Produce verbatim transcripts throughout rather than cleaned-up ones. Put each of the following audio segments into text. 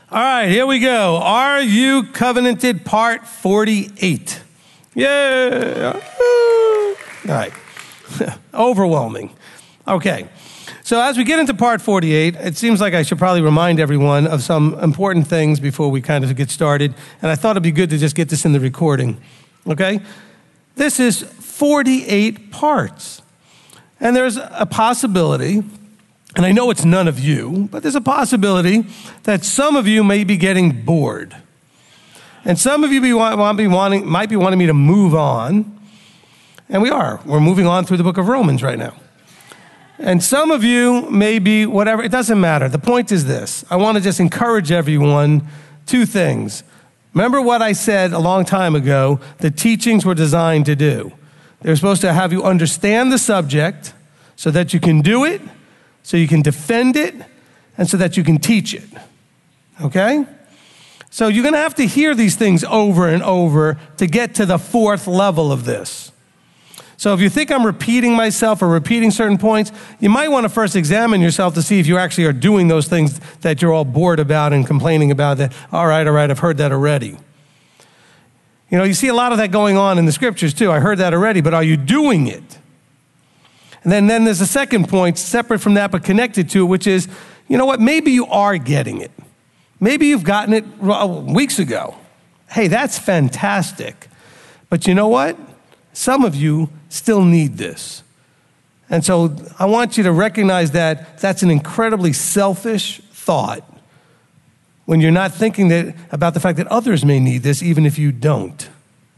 All right, here we go. Are you covenanted? Part forty-eight. Yeah. All right. Overwhelming. Okay. So as we get into part forty-eight, it seems like I should probably remind everyone of some important things before we kind of get started. And I thought it'd be good to just get this in the recording. Okay? This is forty-eight parts. And there's a possibility, and I know it's none of you, but there's a possibility that some of you may be getting bored. And some of you be, want, be wanting, might be wanting me to move on. And we are. We're moving on through the book of Romans right now. And some of you may be whatever. It doesn't matter. The point is this. I want to just encourage everyone two things. Remember what I said a long time ago, the teachings were designed to do. They were supposed to have you understand the subject so that you can do it, so you can defend it, and so that you can teach it. Okay? So you're going to have to hear these things over and over to get to the fourth level of this. So if you think I'm repeating myself or repeating certain points, you might want to first examine yourself to see if you actually are doing those things that you're all bored about and complaining about. That, all right, all right, I've heard that already. You know, you see a lot of that going on in the scriptures too. I heard that already, but are you doing it? And then, then there's a second point, separate from that but connected to it, which is, you know what, maybe you are getting it. Maybe you've gotten it weeks ago. Hey, that's fantastic. But you know what? Some of you still need this. And so I want you to recognize that that's an incredibly selfish thought when you're not thinking that, about the fact that others may need this, even if you don't.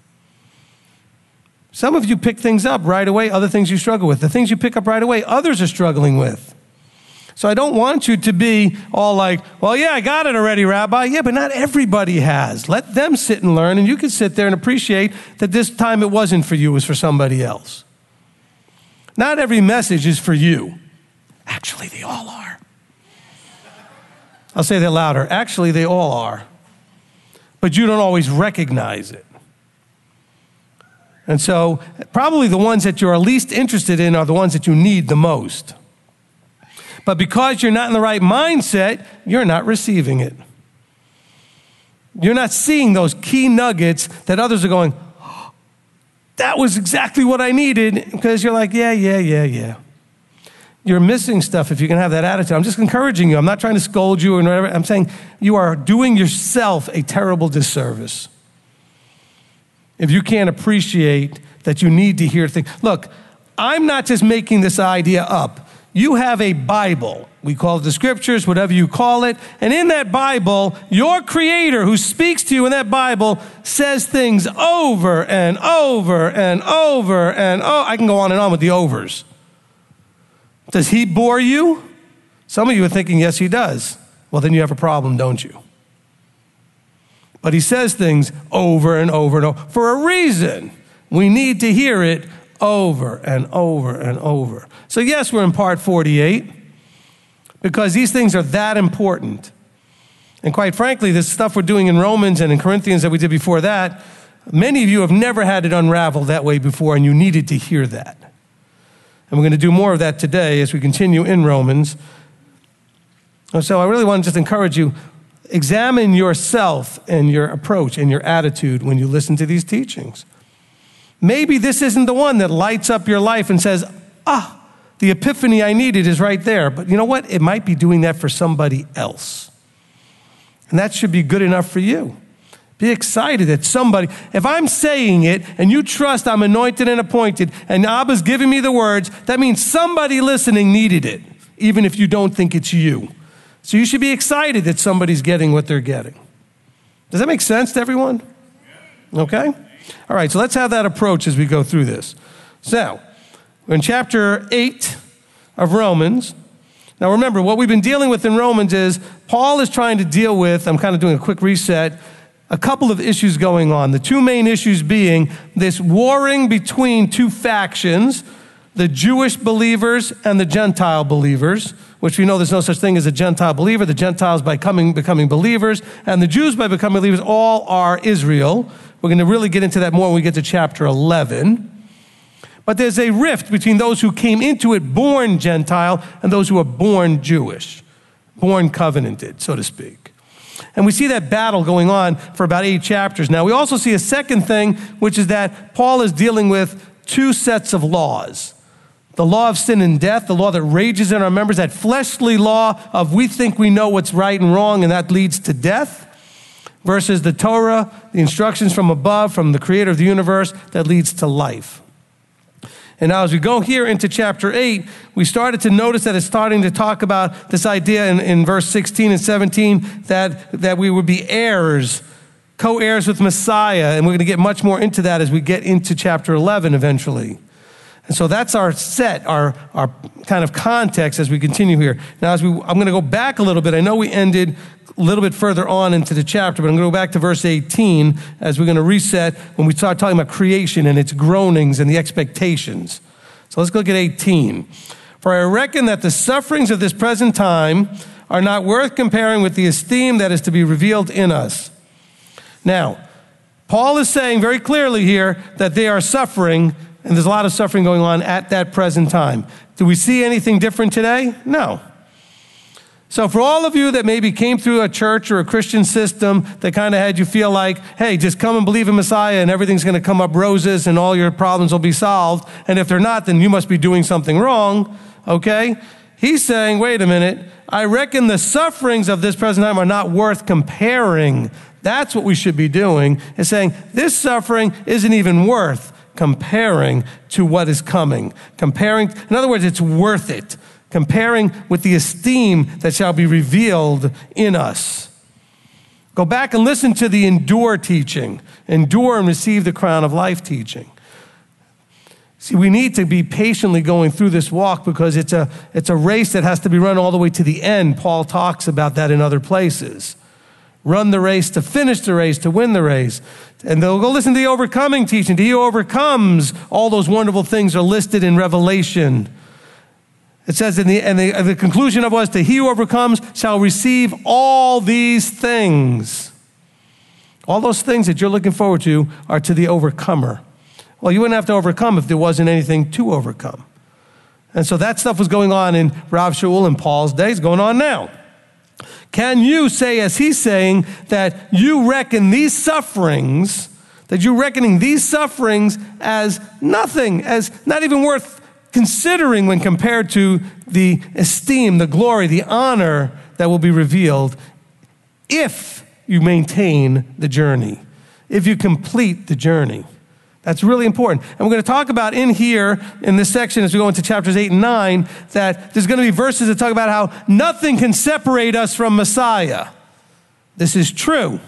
Some of you pick things up right away, other things you struggle with. The things you pick up right away, others are struggling with. So I don't want you to be all like, well, yeah, I got it already, Rabbi. Yeah, but not everybody has. Let them sit and learn, and you can sit there and appreciate that this time it wasn't for you, it was for somebody else. Not every message is for you. Actually, they all are. I'll say that louder. Actually, they all are. But you don't always recognize it. And so probably the ones that you're least interested in are the ones that you need the most. But because you're not in the right mindset, you're not receiving it. You're not seeing those key nuggets that others are going, oh, that was exactly what I needed, because you're like, yeah, yeah, yeah, yeah. You're missing stuff if you can have that attitude. I'm just encouraging you. I'm not trying to scold you or whatever. I'm saying you are doing yourself a terrible disservice if you can't appreciate that you need to hear things. Look, I'm not just making this idea up. You have a Bible. We call it the scriptures, whatever you call it. And in that Bible, your Creator who speaks to you in that Bible says things over and over and over and oh, I can go on and on with the overs. Does he bore you? Some of you are thinking, yes, he does. Well, then you have a problem, don't you? But he says things over and over and over for a reason. We need to hear it over and over and over. So yes, we're in part forty-eight because these things are that important. And quite frankly, this stuff we're doing in Romans and in Corinthians that we did before that, many of you have never had it unraveled that way before, and you needed to hear that. And we're going to do more of that today as we continue in Romans. So I really want to just encourage you, examine yourself and your approach and your attitude when you listen to these teachings. Maybe this isn't the one that lights up your life and says, ah, the epiphany I needed is right there. But you know what? It might be doing that for somebody else. And that should be good enough for you. Be excited that somebody, if I'm saying it and you trust I'm anointed and appointed and Abba's giving me the words, that means somebody listening needed it, even if you don't think it's you. So you should be excited that somebody's getting what they're getting. Does that make sense to everyone? Okay? All right, so let's have that approach as we go through this. So, we're in chapter eight of Romans. Now remember, what we've been dealing with in Romans is Paul is trying to deal with, I'm kind of doing a quick reset, a couple of issues going on. The two main issues being this warring between two factions, the Jewish believers and the Gentile believers, which we know there's no such thing as a Gentile believer. The Gentiles by coming, becoming believers, and the Jews by becoming believers, all are Israel. We're going to really get into that more when we get to chapter eleven. But there's a rift between those who came into it born Gentile and those who are born Jewish, born covenanted, so to speak. And we see that battle going on for about eight chapters. Now, we also see a second thing, which is that Paul is dealing with two sets of laws. The law of sin and death, the law that rages in our members, that fleshly law of we think we know what's right and wrong, and that leads to death, versus the Torah, the instructions from above, from the creator of the universe, that leads to life. And now as we go here into chapter eight, we started to notice that it's starting to talk about this idea in, in verse sixteen and seventeen that, that we would be heirs, co-heirs with Messiah. And we're going to get much more into that as we get into chapter eleven eventually. And so that's our set, our, our kind of context as we continue here. Now, as we, I'm going to go back a little bit. I know we ended a little bit further on into the chapter, but I'm going to go back to verse eighteen as we're going to reset when we start talking about creation and its groanings and the expectations. So let's look at eighteen. For I reckon that the sufferings of this present time are not worth comparing with the esteem that is to be revealed in us. Now, Paul is saying very clearly here that they are suffering, and there's a lot of suffering going on at that present time. Do we see anything different today? No. So for all of you that maybe came through a church or a Christian system that kind of had you feel like, hey, just come and believe in Messiah and everything's going to come up roses and all your problems will be solved. And if they're not, then you must be doing something wrong, okay? He's saying, wait a minute, I reckon the sufferings of this present time are not worth comparing. That's what we should be doing, is saying this suffering isn't even worth comparing to what is coming. Comparing, in other words, it's worth it. Comparing with the esteem that shall be revealed in us. Go back and listen to the endure teaching. Endure and receive the crown of life teaching. See, we need to be patiently going through this walk because it's a, it's a race that has to be run all the way to the end. Paul talks about that in other places. Run the race to finish the race, to win the race. And they'll go listen to the overcoming teaching. He who overcomes, all those wonderful things are listed in Revelation. It says, in the, and the, the conclusion of it was, to he who overcomes shall receive all these things. All those things that you're looking forward to are to the overcomer. Well, you wouldn't have to overcome if there wasn't anything to overcome. And so that stuff was going on in Rav Shaul and Paul's days, going on now. Can you say, as he's saying, that you reckon these sufferings, that you're reckoning these sufferings as nothing, as not even worth considering when compared to the esteem, the glory, the honor that will be revealed if you maintain the journey, if you complete the journey? That's really important. And we're going to talk about in here, in this section, as we go into chapters eight and nine, that there's going to be verses that talk about how nothing can separate us from Messiah. This is true.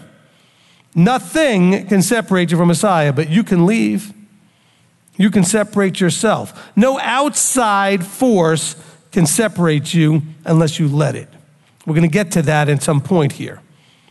Nothing can separate you from Messiah, but you can leave. You can separate yourself. No outside force can separate you unless you let it. We're going to get to that at some point here.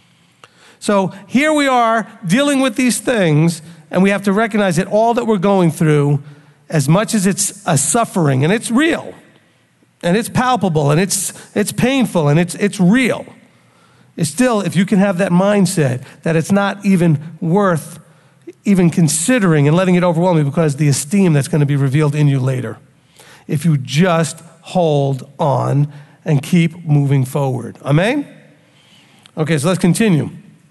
So here we are dealing with these things, and we have to recognize that all that we're going through, as much as it's a suffering, and it's real, and it's palpable, and it's it's painful, and it's it's real, it's still, if you can have that mindset that it's not even worth even considering and letting it overwhelm you because the esteem that's going to be revealed in you later. If you just hold on and keep moving forward. Amen? Okay, so let's continue.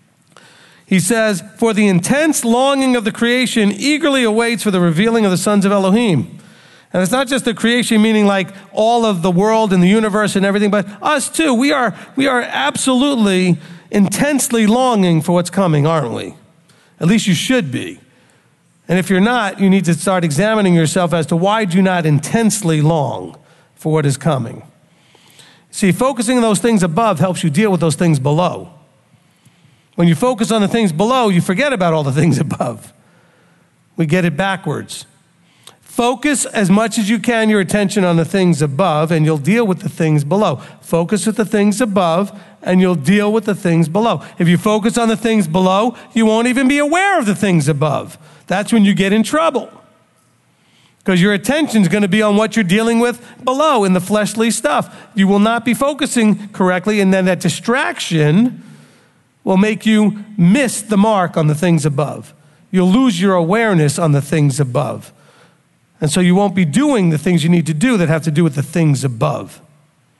He says, for the intense longing of the creation eagerly awaits for the revealing of the sons of Elohim. And it's not just the creation, meaning like all of the world and the universe and everything, but us too. We are, we are absolutely intensely longing for what's coming, aren't we? At least you should be. And if you're not, you need to start examining yourself as to why do you not intensely long for what is coming. See, focusing on those things above helps you deal with those things below. When you focus on the things below, you forget about all the things above. We get it backwards. Focus as much as you can your attention on the things above, and you'll deal with the things below. Focus with the things above, and you'll deal with the things below. If you focus on the things below, you won't even be aware of the things above. That's when you get in trouble. Because your attention is going to be on what you're dealing with below in the fleshly stuff. You will not be focusing correctly, and then that distraction will make you miss the mark on the things above. You'll lose your awareness on the things above. And so you won't be doing the things you need to do that have to do with the things above.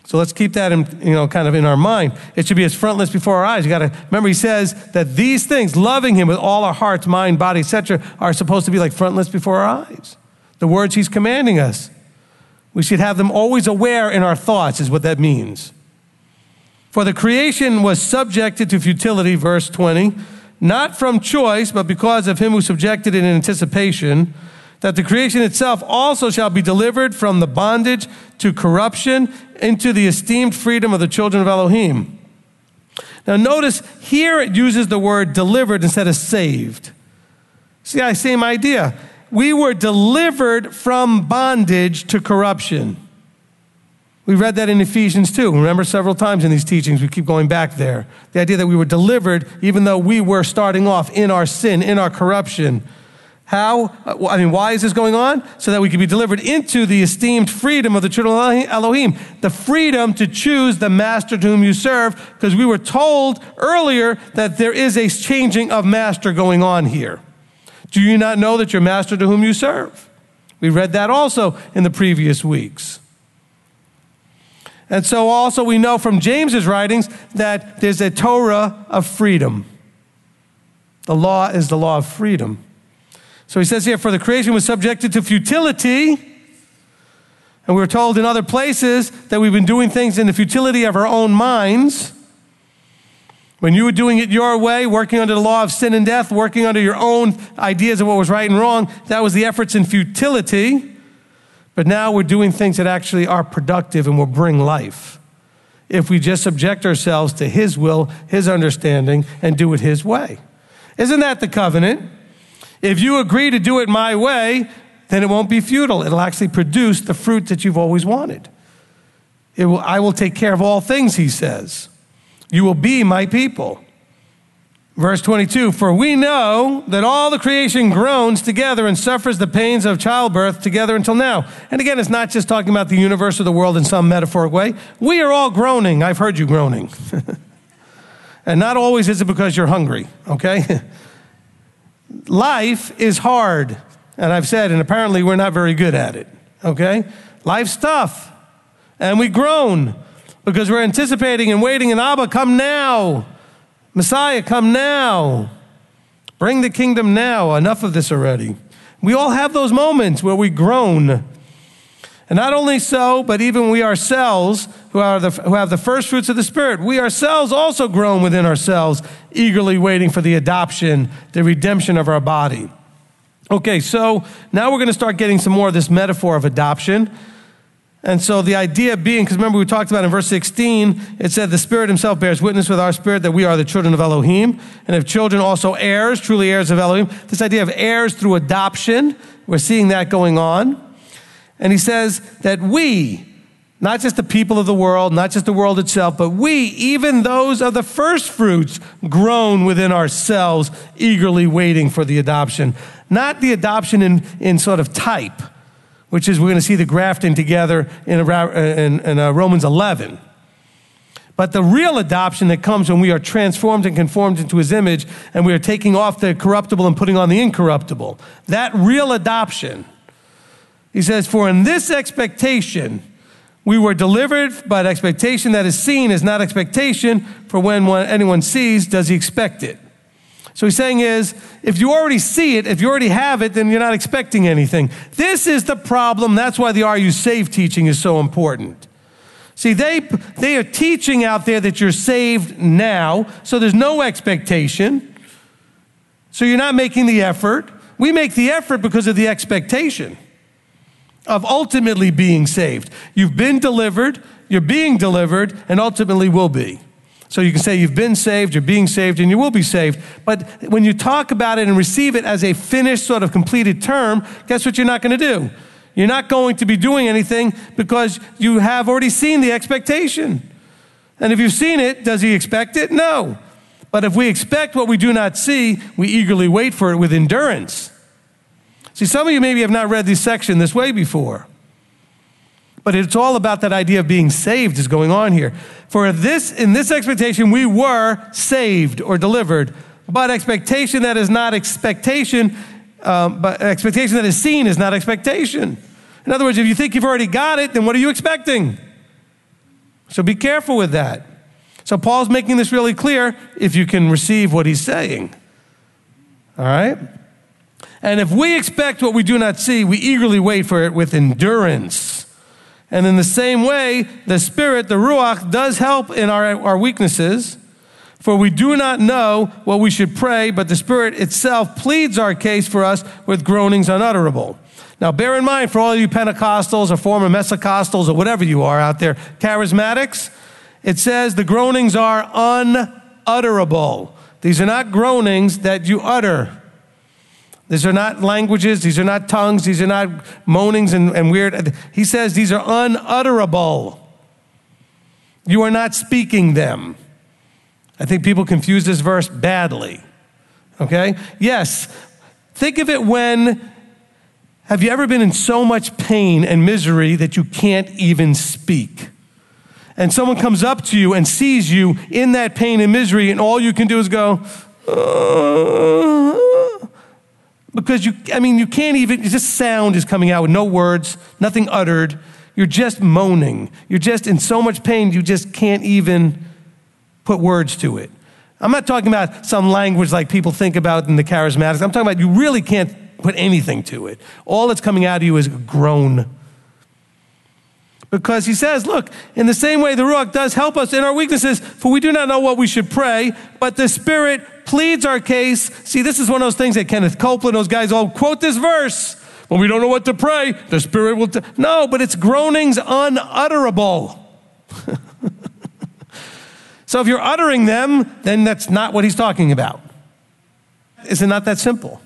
So let's keep that in, you know, kind of in our mind. It should be as frontless before our eyes. You got to remember, he says that these things, loving him with all our hearts, mind, body, et cetera, are supposed to be like frontless before our eyes. The words he's commanding us. We should have them always aware in our thoughts, is what that means. For the creation was subjected to futility, verse twenty, not from choice, but because of him who subjected it in anticipation, that the creation itself also shall be delivered from the bondage to corruption into the esteemed freedom of the children of Elohim. Now notice, here it uses the word delivered instead of saved. See, I same idea. We were delivered from bondage to corruption. We read that in Ephesians two. Remember, several times in these teachings, we keep going back there. The idea that we were delivered even though we were starting off in our sin, in our corruption. How? I mean, why is this going on? So that we can be delivered into the esteemed freedom of the children of Elohim. The freedom to choose the master to whom you serve, because we were told earlier that there is a changing of master going on here. Do you not know that your master to whom you serve? We read that also in the previous weeks. And so also we know from James's writings that there's a Torah of freedom. The law is the law of freedom. So he says here, for the creation was subjected to futility. And we were told in other places that we've been doing things in the futility of our own minds. When you were doing it your way, working under the law of sin and death, working under your own ideas of what was right and wrong, that was the efforts in futility. But now we're doing things that actually are productive and will bring life. If we just subject ourselves to his will, his understanding, and do it his way. Isn't that the covenant? If you agree to do it my way, then it won't be futile. It'll actually produce the fruit that you've always wanted. It will, I will take care of all things, he says. You will be my people. Verse twenty-two, for we know that all the creation groans together and suffers the pains of childbirth together until now. And again, it's not just talking about the universe or the world in some metaphoric way. We are all groaning. I've heard you groaning. And not always is it because you're hungry, okay? Life is hard, and I've said, and apparently we're not very good at it, okay? Life's tough, and we groan because we're anticipating and waiting, and Abba, come now. Messiah, come now. Bring the kingdom now. Enough of this already. We all have those moments where we groan. And not only so, but even we ourselves, who are the, who have the first fruits of the Spirit, we ourselves also groan within ourselves, eagerly waiting for the adoption, the redemption of our body. Okay, so now we're going to start getting some more of this metaphor of adoption. And so the idea being, because remember we talked about in verse sixteen, it said the Spirit himself bears witness with our spirit that we are the children of Elohim. And if children, also heirs, truly heirs of Elohim. This idea of heirs through adoption, we're seeing that going on. And he says that we, not just the people of the world, not just the world itself, but we, even those of the first fruits, groan within ourselves, eagerly waiting for the adoption. Not the adoption in, in sort of type, which is we're going to see the grafting together in, in, in uh, Romans eleven. But the real adoption that comes when we are transformed and conformed into his image and we are taking off the corruptible and putting on the incorruptible. That real adoption. He says, for in this expectation we were delivered, but expectation that is seen is not expectation, for when one, anyone sees, does he expect it? So he's saying is, if you already see it, if you already have it, then you're not expecting anything. This is the problem. That's why the Are You Saved teaching is so important. See, they, they are teaching out there that you're saved now, so there's no expectation. So you're not making the effort. We make the effort because of the expectation of ultimately being saved. You've been delivered, you're being delivered, and ultimately will be. So you can say you've been saved, you're being saved, and you will be saved. But when you talk about it and receive it as a finished, sort of completed term, guess what you're not going to do? You're not going to be doing anything because you have already seen the expectation. And if you've seen it, does he expect it? No. But if we expect what we do not see, we eagerly wait for it with endurance. See, some of you maybe have not read this section this way before. But it's all about that idea of being saved is going on here. For this, in this expectation, we were saved or delivered. But expectation that is not expectation, um, but expectation that is seen is not expectation. In other words, if you think you've already got it, then what are you expecting? So be careful with that. So Paul's making this really clear if you can receive what he's saying. All right? And if we expect what we do not see, we eagerly wait for it with endurance. And in the same way, the Spirit, the Ruach, does help in our, our weaknesses. For we do not know what we should pray, but the Spirit itself pleads our case for us with groanings unutterable. Now, bear in mind, for all you Pentecostals or former Mesocostals or whatever you are out there, charismatics, it says the groanings are unutterable. These are not groanings that you utter. These are not languages. These are not tongues. These are not moanings and, and weird. He says these are unutterable. You are not speaking them. I think people confuse this verse badly. Okay? Yes. Think of it when, have you ever been in so much pain and misery that you can't even speak? And someone comes up to you and sees you in that pain and misery, and all you can do is go, uh, because you, I mean, you can't even, just sound is coming out with no words, nothing uttered. You're just moaning. You're just in so much pain, you just can't even put words to it. I'm not talking about some language like people think about in the charismatics. I'm talking about you really can't put anything to it. All that's coming out of you is a groan. Because he says, look, in the same way the Ruach does help us in our weaknesses, for we do not know what we should pray, but the Spirit pleads our case. See, this is one of those things that Kenneth Copeland, those guys all quote this verse. When we don't know what to pray, the Spirit will... T-. No, but it's groanings unutterable. So if you're uttering them, then that's not what he's talking about. Is it not that simple?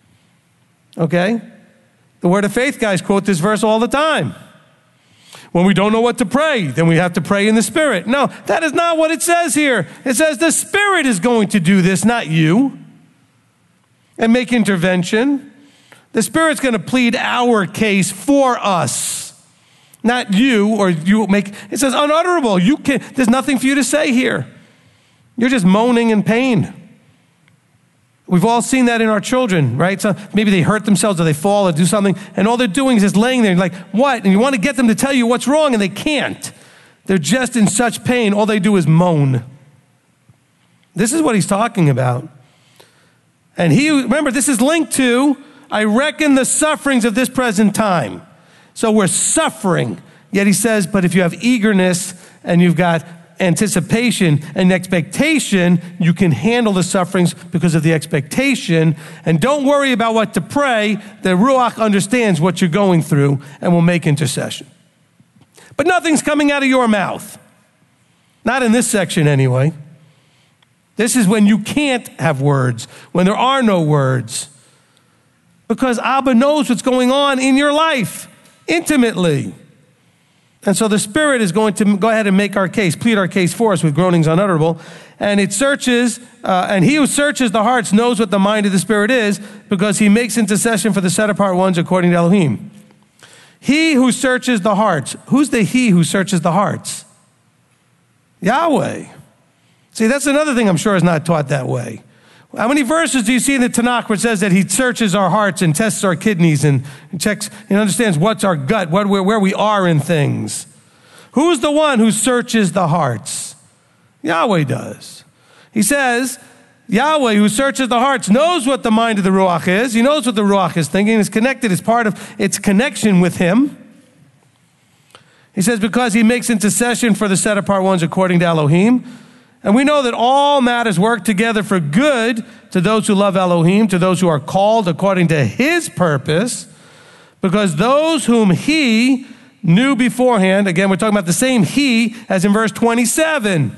Okay? The Word of Faith guys quote this verse all the time. When we don't know what to pray, then we have to pray in the Spirit. No, that is not what it says here. It says the Spirit is going to do this, not you, and make intervention. The Spirit's going to plead our case for us, not you, or you make, it says unutterable. You can, there's nothing for you to say here. You're just moaning in pain. We've all seen that in our children, right? So maybe they hurt themselves or they fall or do something, and all they're doing is just laying there like, what? And you want to get them to tell you what's wrong, and they can't. They're just in such pain. All they do is moan. This is what he's talking about. And he, remember, this is linked to, I reckon the sufferings of this present time. So we're suffering. Yet he says, but if you have eagerness and you've got anticipation and expectation, you can handle the sufferings because of the expectation. And don't worry about what to pray. The Ruach understands what you're going through and will make intercession. But nothing's coming out of your mouth. Not in this section anyway. This is when you can't have words, when there are no words. Because Abba knows what's going on in your life intimately. And so the Spirit is going to go ahead and make our case, plead our case for us with groanings unutterable. And it searches, uh, and he who searches the hearts knows what the mind of the Spirit is, because he makes intercession for the set apart ones according to Elohim. He who searches the hearts. Who's the he who searches the hearts? Yahweh. See, that's another thing I'm sure is not taught that way. How many verses do you see in the Tanakh where it says that he searches our hearts and tests our kidneys and checks and understands what's our gut, what, where, where we are in things? Who's the one who searches the hearts? Yahweh does. He says, Yahweh who searches the hearts knows what the mind of the Ruach is. He knows what the Ruach is thinking. It's connected. It's part of its connection with him. He says, because he makes intercession for the set apart ones according to Elohim. And we know that all matters work together for good to those who love Elohim, to those who are called according to his purpose, because those whom he knew beforehand, again, we're talking about the same he as in verse twenty-seven.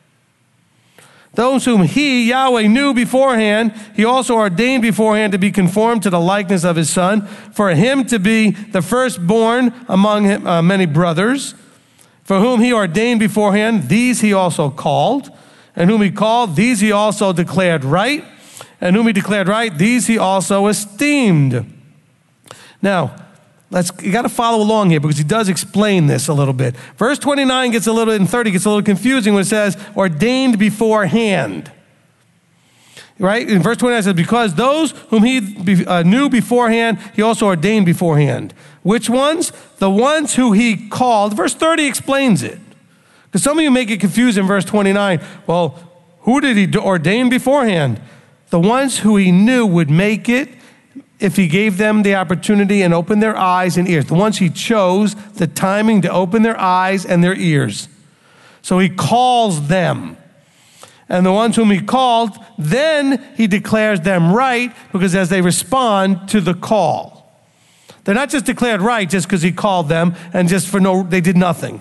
Those whom he, Yahweh, knew beforehand, he also ordained beforehand to be conformed to the likeness of his Son, for him to be the firstborn among him, uh, many brothers. For whom he ordained beforehand, these he also called. And whom he called, these he also declared right. And whom he declared right, these he also esteemed. Now, let's you got to follow along here because he does explain this a little bit. Verse twenty-nine gets a little bit, and thirty gets a little confusing when it says, ordained beforehand. Right? In verse twenty-nine it says, because those whom he be, uh, knew beforehand, he also ordained beforehand. Which ones? The ones who he called. Verse thirty explains it. Because some of you make it confused in verse twenty-nine. Well, who did he ordain beforehand? The ones who he knew would make it if he gave them the opportunity and opened their eyes and ears. The ones he chose, the timing to open their eyes and their ears. So he calls them. And the ones whom he called, then he declares them right, because as they respond to the call. They're not just declared right just because he called them and just for no, they did nothing.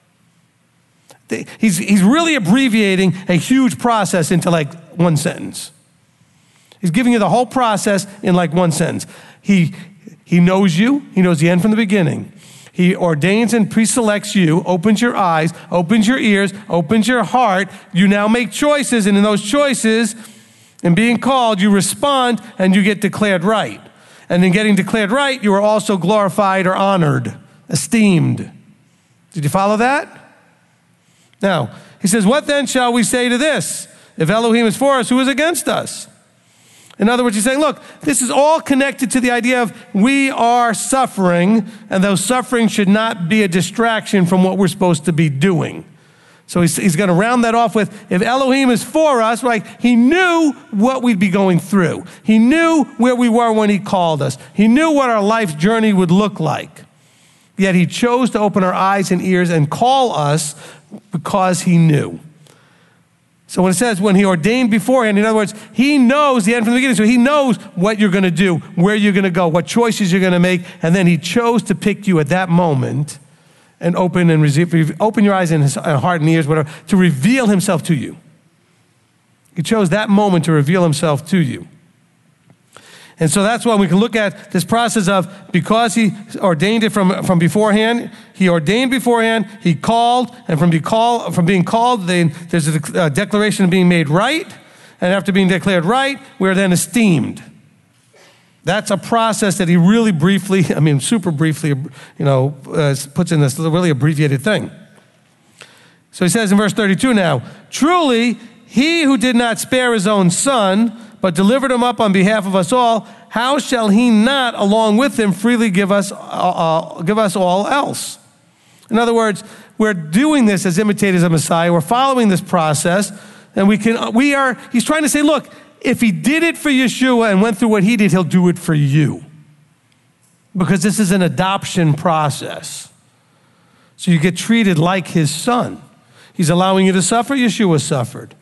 They, he's, he's really abbreviating a huge process into like one sentence. He's giving you the whole process in like one sentence. He, he knows you. He knows the end from the beginning. He ordains and pre-selects you, opens your eyes, opens your ears, opens your heart. You now make choices, and in those choices, in being called, you respond and you get declared right. And in getting declared right, you are also glorified or honored, esteemed. Did you follow that? Now, he says, what then shall we say to this? If Elohim is for us, who is against us? In other words, he's saying, look, this is all connected to the idea of we are suffering, and those suffering should not be a distraction from what we're supposed to be doing. So he's, he's going to round that off with, if Elohim is for us, like he knew what we'd be going through. He knew where we were when he called us. He knew what our life journey would look like. Yet he chose to open our eyes and ears and call us because he knew. So when it says when he ordained beforehand, in other words, he knows the end from the beginning. So he knows what you're going to do, where you're going to go, what choices you're going to make. And then he chose to pick you at that moment and open and receive, open your eyes and his heart and ears, whatever, to reveal himself to you. He chose that moment to reveal himself to you. And so that's why we can look at this process of, because he ordained it from, from beforehand, he ordained beforehand, he called, and from, be call, from being called, then there's a, a declaration of being made right, and after being declared right, we're then esteemed. That's a process that he really briefly, I mean super briefly, you know, uh, puts in this really abbreviated thing. So he says in verse thirty-two now, truly, he who did not spare his own son, but delivered him up on behalf of us all, how shall he not, along with him, freely give us, uh, uh, give us all else? In other words, we're doing this as imitators of Messiah. We're following this process, and we can. We are. He's trying to say, look, if he did it for Yeshua and went through what he did, he'll do it for you, because this is an adoption process. So you get treated like his son. He's allowing you to suffer. Yeshua suffered.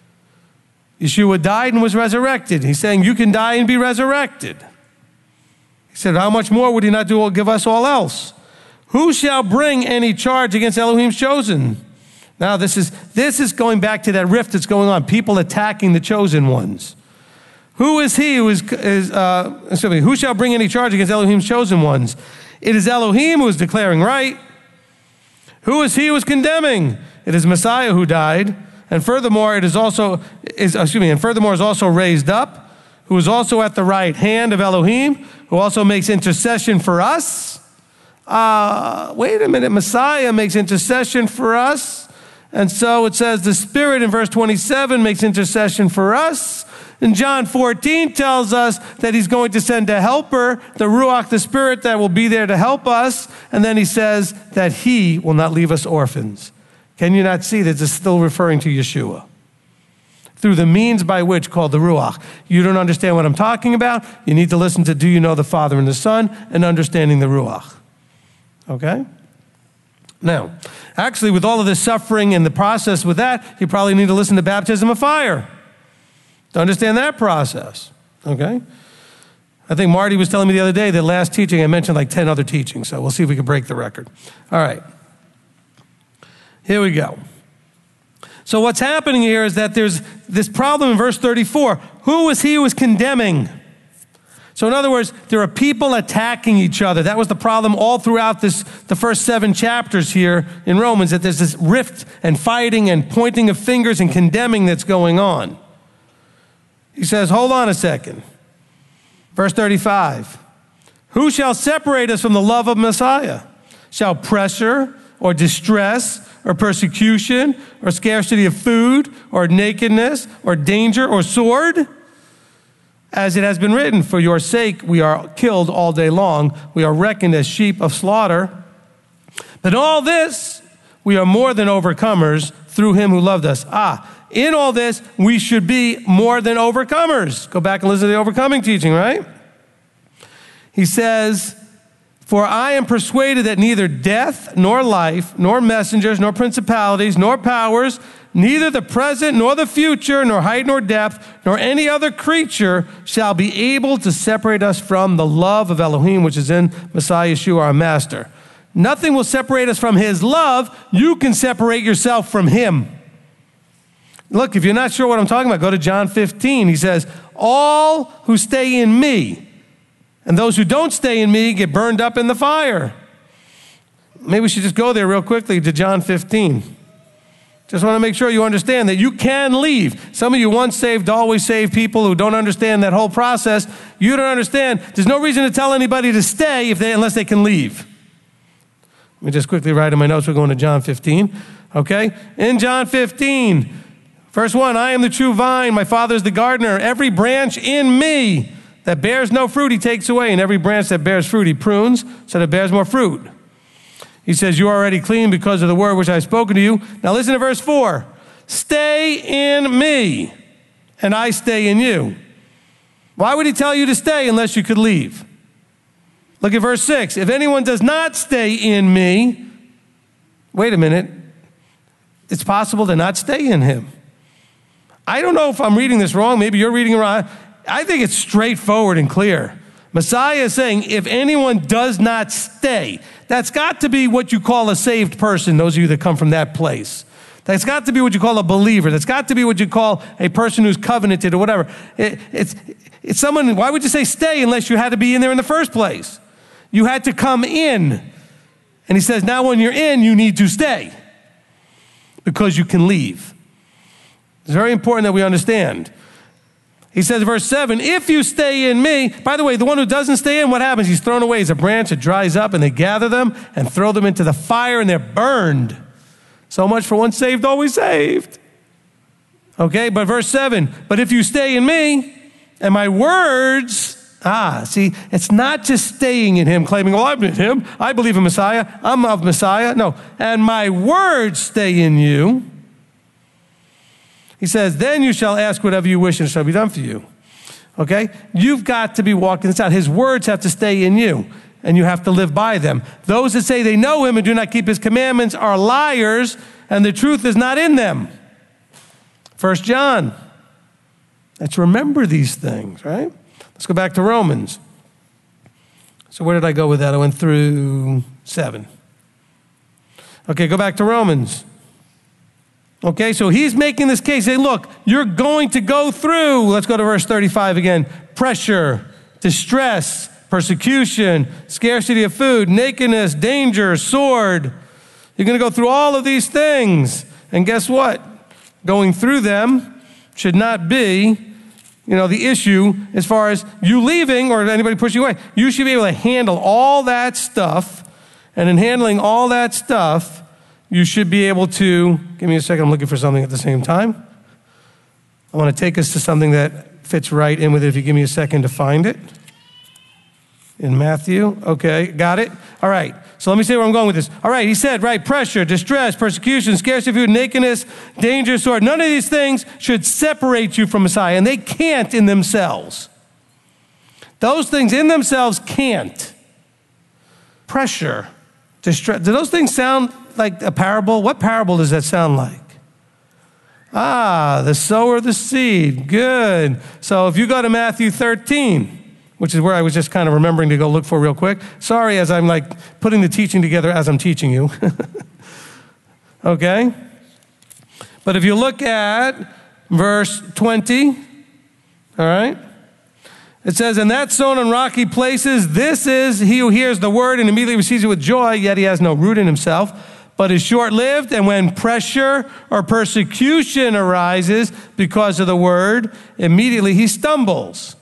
Yeshua died and was resurrected. He's saying you can die and be resurrected. He said, how much more would he not do, give us all else? Who shall bring any charge against Elohim's chosen? Now this is, this is going back to that rift that's going on, people attacking the chosen ones. Who is he who is, is uh, excuse me, who shall bring any charge against Elohim's chosen ones? It is Elohim who is declaring right. Who is he who is condemning? It is Messiah who died. And furthermore, it is also, is, excuse me, and furthermore is also raised up, who is also at the right hand of Elohim, who also makes intercession for us. Uh, wait a minute, Messiah makes intercession for us. And so it says the Spirit in verse twenty-seven makes intercession for us. And John fourteen tells us that he's going to send a helper, the Ruach, the Spirit that will be there to help us. And then he says that he will not leave us orphans. Can you not see that this is still referring to Yeshua? Through the means by which, called the Ruach. You don't understand what I'm talking about? You need to listen to Do You Know the Father and the Son and Understanding the Ruach. Okay? Now, actually, with all of this suffering and the process with that, you probably need to listen to Baptism of Fire to understand that process. Okay? I think Marty was telling me the other day that last teaching I mentioned like ten other teachings, so we'll see if we can break the record. All right. Here we go. So what's happening here is that there's this problem in verse thirty-four. Who is he who is condemning? So in other words, there are people attacking each other. That was the problem all throughout this, the first seven chapters here in Romans, that there's this rift and fighting and pointing of fingers and condemning that's going on. He says, hold on a second. Verse thirty-five. Who shall separate us from the love of Messiah? Shall pressure or distress or persecution, or scarcity of food, or nakedness, or danger, or sword? As it has been written, for your sake we are killed all day long. We are reckoned as sheep of slaughter. But all this we are more than overcomers through him who loved us. Ah, in all this, we should be more than overcomers. Go back and listen to the overcoming teaching, right? He says, for I am persuaded that neither death, nor life, nor messengers, nor principalities, nor powers, neither the present, nor the future, nor height, nor depth, nor any other creature shall be able to separate us from the love of Elohim, which is in Messiah Yeshua, our Master. Nothing will separate us from his love. You can separate yourself from him. Look, if you're not sure what I'm talking about, go to John fifteen. He says, all who stay in me, and those who don't stay in me get burned up in the fire. Maybe we should just go there real quickly to John fifteen. Just want to make sure you understand that you can leave. Some of you once saved, always saved people who don't understand that whole process. You don't understand. There's no reason to tell anybody to stay if they, unless they can leave. Let me just quickly write in my notes. We're going to John fifteen. Okay? In John fifteen, verse one, I am the true vine. My Father is the gardener. Every branch in me that bears no fruit, he takes away. And every branch that bears fruit, he prunes so that it bears more fruit. He says, you are already clean because of the word which I have spoken to you. Now listen to verse four. Stay in me, and I stay in you. Why would he tell you to stay unless you could leave? Look at verse six. If anyone does not stay in me, wait a minute. It's possible to not stay in him. I don't know if I'm reading this wrong. Maybe you're reading it wrong. I think it's straightforward and clear. Messiah is saying, if anyone does not stay, that's got to be what you call a saved person, those of you that come from that place. That's got to be what you call a believer. That's got to be what you call a person who's covenanted or whatever. It, it's, it's someone, why would you say stay unless you had to be in there in the first place? You had to come in. And he says, now when you're in, you need to stay because you can leave. It's very important that we understand. He says, verse seven, if you stay in me, by the way, the one who doesn't stay in, what happens? He's thrown away as a branch, it dries up, and they gather them and throw them into the fire, and they're burned. So much for once saved, always saved. Okay, but verse seven, but if you stay in me, and my words, ah, see, it's not just staying in him, claiming, well, I'm in him, I believe in Messiah, I'm of Messiah. No, and my words stay in you. He says, then you shall ask whatever you wish and it shall be done for you. Okay? You've got to be walking this out. His words have to stay in you and you have to live by them. Those that say they know him and do not keep his commandments are liars and the truth is not in them. First John. Let's remember these things, right? Let's go back to Romans. So where did I go with that? I went through seven. Okay, go back to Romans. Okay, so he's making this case. Say, look, you're going to go through, let's go to verse thirty-five again, pressure, distress, persecution, scarcity of food, nakedness, danger, sword. You're going to go through all of these things. And guess what? Going through them should not be, you know, the issue as far as you leaving or anybody pushing you away. You should be able to handle all that stuff. And in handling all that stuff, you should be able to, give me a second, I'm looking for something at the same time. I want to take us to something that fits right in with it if you give me a second to find it. In Matthew, okay, got it? All right, so let me say where I'm going with this. All right, he said, right, pressure, distress, persecution, scarcity of food, nakedness, danger, sword. None of these things should separate you from Messiah, and they can't in themselves. Those things in themselves can't. Pressure, distress, do those things sound like a parable? What parable does that sound like? Ah, the sower of the seed. Good. So if you go to Matthew thirteen, which is where I was just kind of remembering to go look for real quick. Sorry as I'm like putting the teaching together as I'm teaching you. Okay? But if you look at verse twenty, all right? It says, and that sown on rocky places, this is he who hears the word and immediately receives it with joy, yet he has no root in himself, but is short-lived, and when pressure or persecution arises because of the word, immediately he stumbles.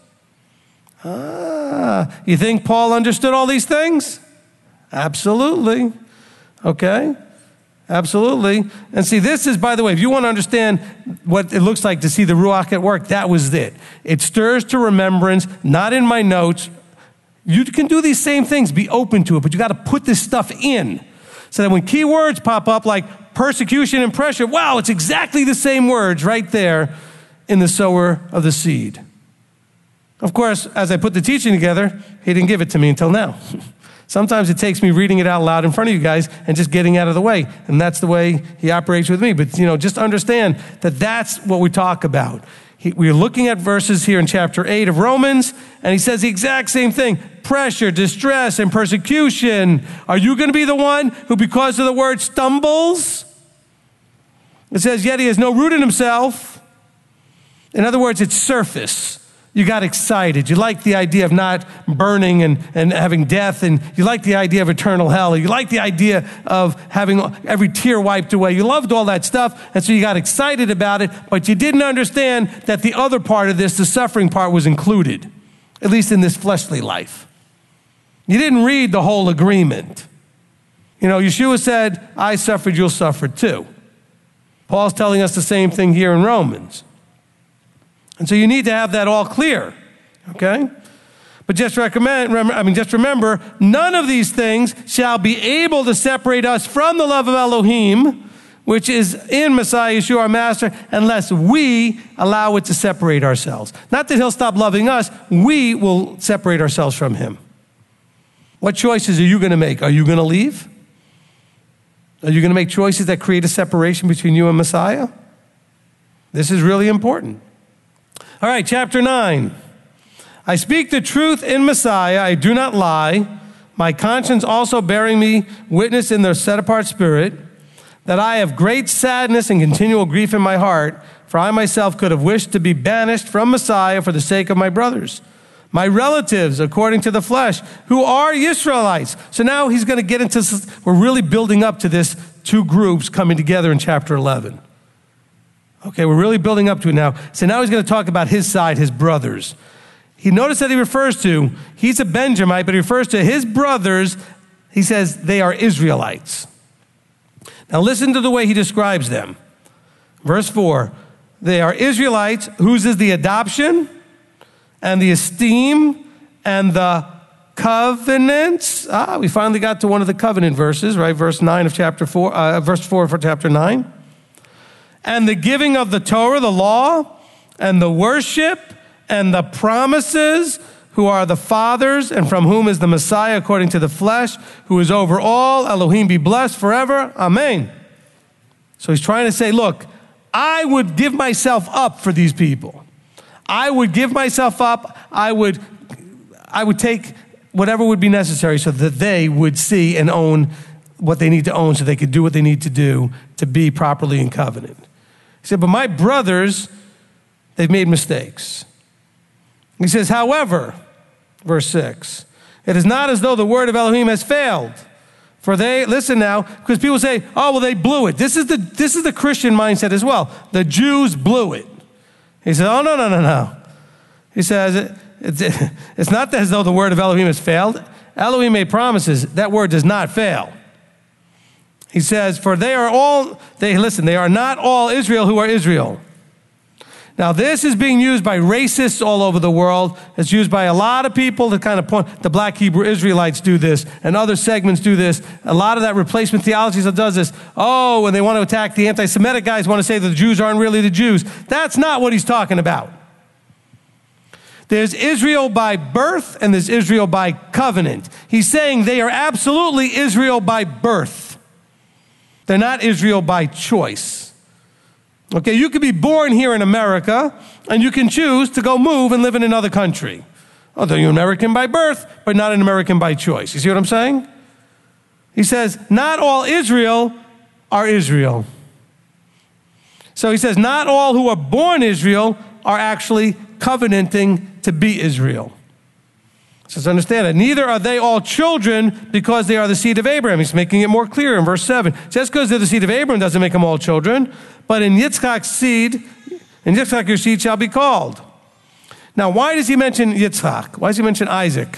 Ah, you think Paul understood all these things? Absolutely. Okay? Absolutely. And see, this is, by the way, if you want to understand what it looks like to see the Ruach at work, that was it. It stirs to remembrance, not in my notes. You can do these same things, be open to it, but you got to put this stuff in. So that when key words pop up like persecution and pressure, wow, it's exactly the same words right there in the sower of the seed. Of course, as I put the teaching together, he didn't give it to me until now. Sometimes it takes me reading it out loud in front of you guys and just getting out of the way. And that's the way he operates with me. But, you know, just understand that that's what we talk about. He, we're looking at verses here in chapter eight of Romans, and he says the exact same thing. Pressure, distress, and persecution. Are you going to be the one who, because of the word, stumbles? It says, yet he has no root in himself. In other words, it's surface. You got excited. You like the idea of not burning and, and having death, and you like the idea of eternal hell. You like the idea of having every tear wiped away. You loved all that stuff, and so you got excited about it, but you didn't understand that the other part of this, the suffering part, was included, at least in this fleshly life. You didn't read the whole agreement. You know, Yeshua said, I suffered, you'll suffer too. Paul's telling us the same thing here in Romans. And so you need to have that all clear, okay? But just recommend, I mean, just remember, none of these things shall be able to separate us from the love of Elohim, which is in Messiah Yeshua, our Master, unless we allow it to separate ourselves. Not that he'll stop loving us, we will separate ourselves from him. What choices are you going to make? Are you going to leave? Are you going to make choices that create a separation between you and Messiah? This is really important. All right, chapter nine. I speak the truth in Messiah, I do not lie, my conscience also bearing me witness in the set-apart spirit, that I have great sadness and continual grief in my heart, for I myself could have wished to be banished from Messiah for the sake of my brothers, my relatives according to the flesh, who are Israelites. So now he's going to get into, we're really building up to this two groups coming together in chapter eleven. Okay, we're really building up to it now. So now he's going to talk about his side, his brothers. He noticed that he refers to, he's a Benjamite, but he refers to his brothers. He says they are Israelites. Now listen to the way he describes them. Verse four, they are Israelites, whose is the adoption and the esteem and the covenants. Ah, we finally got to one of the covenant verses, right? Verse nine of chapter four, uh, verse four for chapter nine. And the giving of the Torah, the law, and the worship, and the promises, who are the fathers, and from whom is the Messiah according to the flesh, who is over all. Elohim be blessed forever. Amen. So he's trying to say, look, I would give myself up for these people. I would give myself up. I would, I would take whatever would be necessary so that they would see and own what they need to own so they could do what they need to do to be properly in covenant. He said, but my brothers, they've made mistakes. He says, however, verse six, it is not as though the word of Elohim has failed. For they, listen now, because people say, oh, well, they blew it. This is the, this is the Christian mindset as well. The Jews blew it. He said, oh, no, no, no, no. He says, it, it's, it's not as though the word of Elohim has failed. Elohim made promises. That word does not fail. He says, for they are all, they listen, they are not all Israel who are Israel. Now, this is being used by racists all over the world. It's used by a lot of people to kind of point, the black Hebrew Israelites do this, and other segments do this. A lot of that replacement theology that does this. Oh, when they want to attack the anti-Semitic guys, want to say that the Jews aren't really the Jews. That's not what he's talking about. There's Israel by birth, and there's Israel by covenant. He's saying they are absolutely Israel by birth. They're not Israel by choice. Okay, you could be born here in America, and you can choose to go move and live in another country. Although you're American by birth, but not an American by choice. You see what I'm saying? He says, not all Israel are Israel. So he says, not all who are born Israel are actually covenanting to be Israel. So let's understand it. Neither are they all children because they are the seed of Abraham. He's making it more clear in verse seven. Just because they're the seed of Abraham doesn't make them all children. But in Yitzchak's seed, in Yitzchak your seed shall be called. Now, why does he mention Yitzchak? Why does he mention Isaac?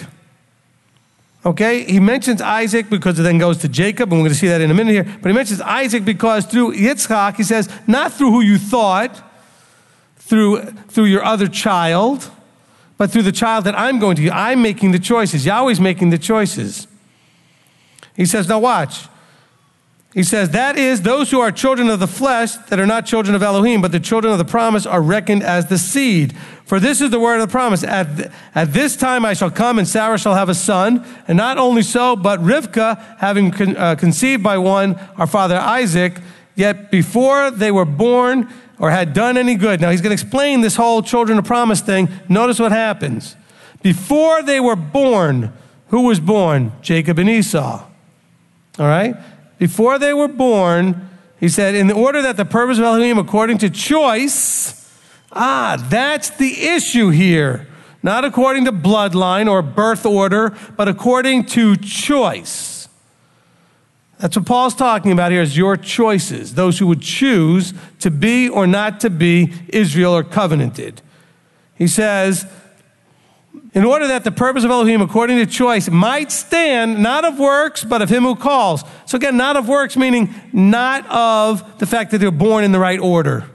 Okay, he mentions Isaac because it then goes to Jacob, and we're going to see that in a minute here. But he mentions Isaac because through Yitzchak, he says, not through who you thought, through, through your other child, but through the child that I'm going to. I'm making the choices. Yahweh's making the choices. He says, now watch. He says, that is, those who are children of the flesh that are not children of Elohim, but the children of the promise are reckoned as the seed. For this is the word of the promise. At, th- at this time I shall come, and Sarah shall have a son. And not only so, but Rivkah, having con- uh, conceived by one, our father Isaac, yet before they were born or had done any good. Now he's going to explain this whole children of promise thing. Notice what happens. Before they were born, who was born? Jacob and Esau. All right? Before they were born, he said, in the order that the purpose of Elohim according to choice, ah, that's the issue here. Not according to bloodline or birth order, but according to choice. That's what Paul's talking about here, is your choices. Those who would choose to be or not to be Israel or covenanted. He says, in order that the purpose of Elohim according to choice might stand, not of works, but of him who calls. So again, not of works, meaning not of the fact that they're born in the right order.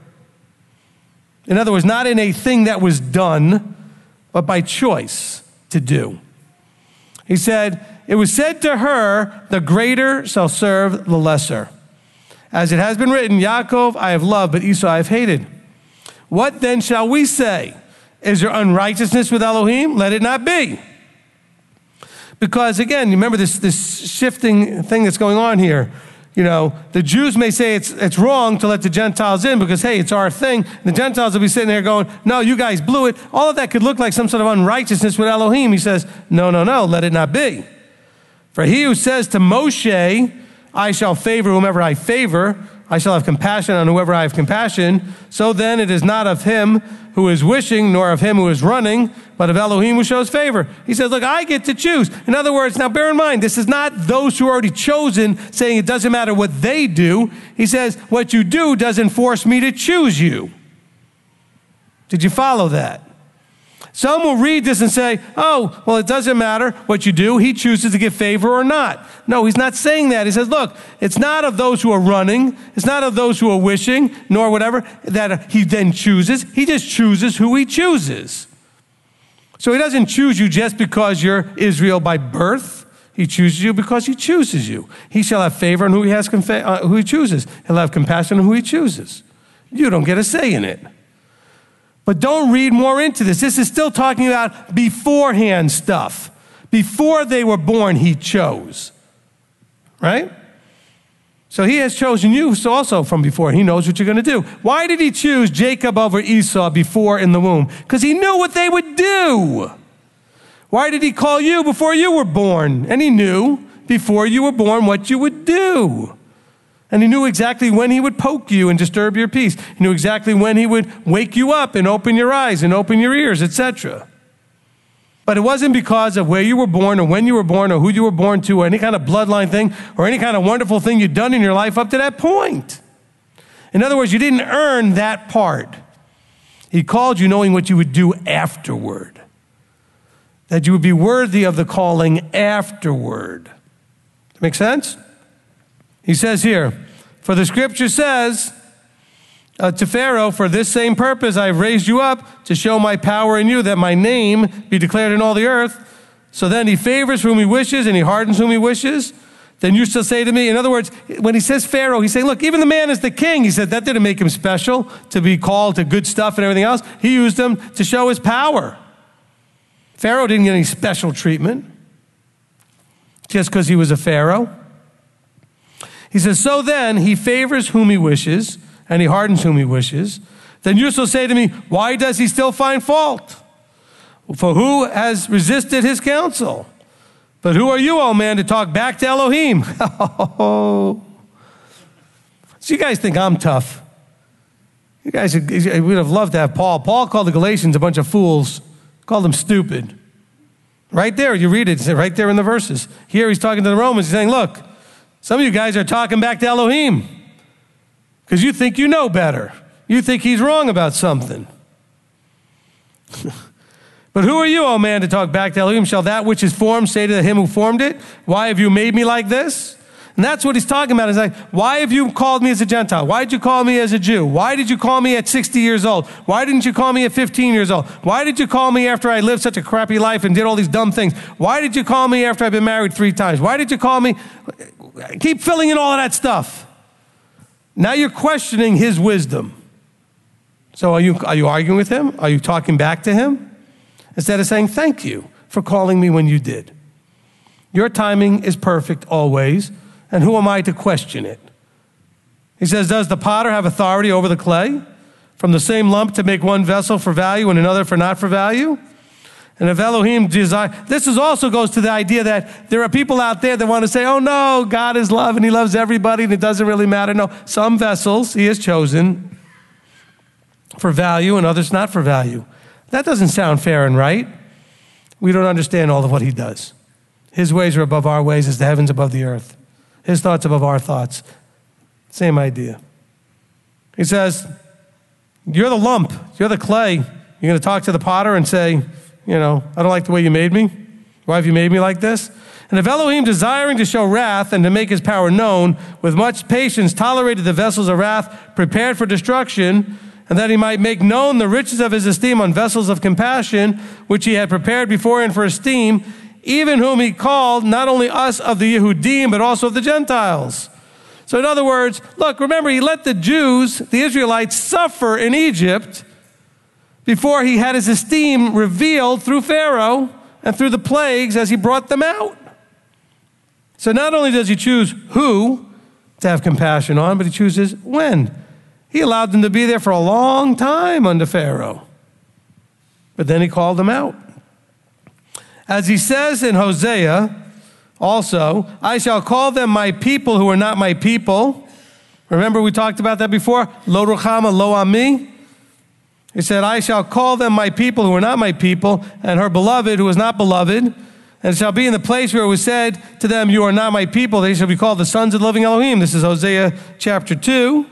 In other words, not in a thing that was done, but by choice to do. He said, it was said to her, the greater shall serve the lesser. As it has been written, Yaakov I have loved, but Esau I have hated. What then shall we say? Is there unrighteousness with Elohim? Let it not be. Because again, you remember this, this shifting thing that's going on here. You know, the Jews may say it's, it's wrong to let the Gentiles in because, hey, it's our thing. And the Gentiles will be sitting there going, no, you guys blew it. All of that could look like some sort of unrighteousness with Elohim. He says, no, no, no, let it not be. For he who says to Moshe, I shall favor whomever I favor, I shall have compassion on whoever I have compassion. So then it is not of him who is wishing, nor of him who is running, but of Elohim who shows favor. He says, look, I get to choose. In other words, now bear in mind, this is not those who are already chosen saying it doesn't matter what they do. He says, what you do doesn't force me to choose you. Did you follow that? Some will read this and say, oh, well, it doesn't matter what you do. He chooses to give favor or not. No, he's not saying that. He says, look, it's not of those who are running. It's not of those who are wishing, nor whatever, that he then chooses. He just chooses who he chooses. So he doesn't choose you just because you're Israel by birth. He chooses you because he chooses you. He shall have favor on who he, has confa- uh, who he chooses. He'll have compassion on who he chooses. You don't get a say in it. But don't read more into this. This is still talking about beforehand stuff. Before they were born, he chose. Right? So he has chosen you also from before. He knows what you're going to do. Why did he choose Jacob over Esau before in the womb? Because he knew what they would do. Why did he call you before you were born? And he knew before you were born what you would do. And he knew exactly when he would poke you and disturb your peace. He knew exactly when he would wake you up and open your eyes and open your ears, et cetera. But it wasn't because of where you were born or when you were born or who you were born to or any kind of bloodline thing or any kind of wonderful thing you'd done in your life up to that point. In other words, you didn't earn that part. He called you knowing what you would do afterward. That you would be worthy of the calling afterward. Make sense? He says here, for the scripture says uh, to Pharaoh, for this same purpose I have raised you up to show my power in you, that my name be declared in all the earth. So then he favors whom he wishes and he hardens whom he wishes. Then you shall say to me, in other words, when he says Pharaoh, he's saying, look, even the man is the king. He said that didn't make him special to be called to good stuff and everything else. He used him to show his power. Pharaoh didn't get any special treatment just because he was a Pharaoh. He says, so then he favors whom he wishes, and he hardens whom he wishes. Then you shall say to me, why does he still find fault? For who has resisted his counsel? But who are you, O man, to talk back to Elohim? So you guys think I'm tough. You guys would have loved to have Paul. Paul called the Galatians a bunch of fools, called them stupid. Right there, you read it, it's right there in the verses. Here he's talking to the Romans, he's saying, look, some of you guys are talking back to Elohim because you think you know better. You think he's wrong about something. But who are you, O man, to talk back to Elohim? Shall that which is formed say to him who formed it, why have you made me like this? And that's what he's talking about. He's like, why have you called me as a Gentile? Why did you call me as a Jew? Why did you call me at sixty years old? Why didn't you call me at fifteen years old? Why did you call me after I lived such a crappy life and did all these dumb things? Why did you call me after I've been married three times? Why did you call me? Keep filling in all of that stuff. Now you're questioning his wisdom. So are you, are you arguing with him? Are you talking back to him? Instead of saying, thank you for calling me when you did. Your timing is perfect always, and who am I to question it? He says, does the potter have authority over the clay? From the same lump to make one vessel for value and another for not for value? And if Elohim desire, this is also goes to the idea that there are people out there that want to say, oh no, God is love and he loves everybody and it doesn't really matter. No, some vessels he has chosen for value and others not for value. That doesn't sound fair and right. We don't understand all of what he does. His ways are above our ways as the heavens above the earth. His thoughts above our thoughts. Same idea. He says, you're the lump, you're the clay. You're going to talk to the potter and say, you know, I don't like the way you made me. Why have you made me like this? And if Elohim, desiring to show wrath and to make his power known, with much patience tolerated the vessels of wrath prepared for destruction, and that he might make known the riches of his esteem on vessels of compassion, which he had prepared beforehand for esteem, even whom he called, not only us of the Yehudim, but also of the Gentiles. So in other words, look, remember, he let the Jews, the Israelites, suffer in Egypt before he had his esteem revealed through Pharaoh and through the plagues as he brought them out. So not only does he choose who to have compassion on, but he chooses when. He allowed them to be there for a long time under Pharaoh. But then he called them out. As he says in Hosea, also, I shall call them my people who are not my people. Remember we talked about that before? Lo ruchama, lo ami. He said, I shall call them my people who are not my people, and her beloved who is not beloved. And it shall be in the place where it was said to them, you are not my people, they shall be called the sons of the living Elohim. This is Hosea chapter two.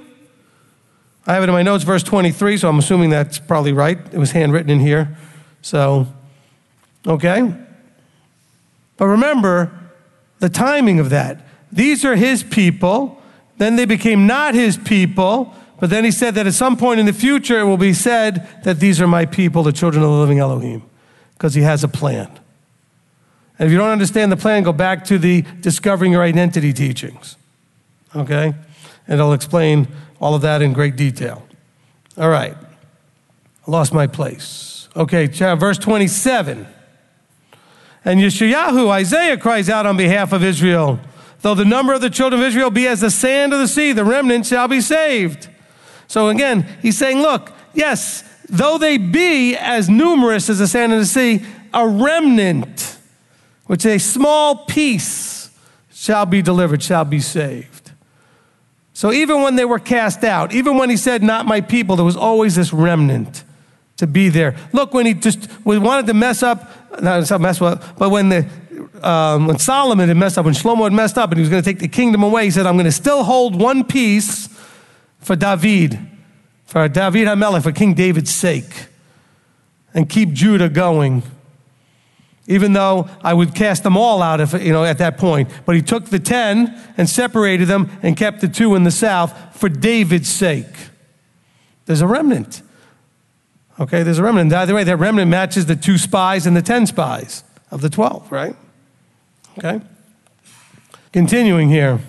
I have it in my notes, verse twenty-three, so I'm assuming that's probably right. It was handwritten in here. So, okay. But remember the timing of that. These are his people. Then they became not his people. But then he said that at some point in the future, it will be said that these are my people, the children of the living Elohim, because he has a plan. And if you don't understand the plan, go back to the Discovering Your Identity teachings, okay? And I'll explain all of that in great detail. All right. I lost my place. Okay, verse twenty-seven. And Yeshayahu, Isaiah, cries out on behalf of Israel, though the number of the children of Israel be as the sand of the sea, the remnant shall be saved. So again, he's saying, look, yes, though they be as numerous as the sand of the sea, a remnant, which a small piece shall be delivered, shall be saved. So even when they were cast out, even when he said, not my people, there was always this remnant to be there. Look, when he just wanted to mess up, not mess up, but when the um, when Solomon had messed up, when Shlomo had messed up and he was going to take the kingdom away, he said, I'm going to still hold one piece for David, for David HaMelech, for King David's sake, and keep Judah going. Even though I would cast them all out if, you know, at that point. But he took the ten and separated them and kept the two in the south for David's sake. There's a remnant. Okay, there's a remnant. By the way, that remnant matches the two spies and the ten spies of the twelve, right? Okay. Continuing here.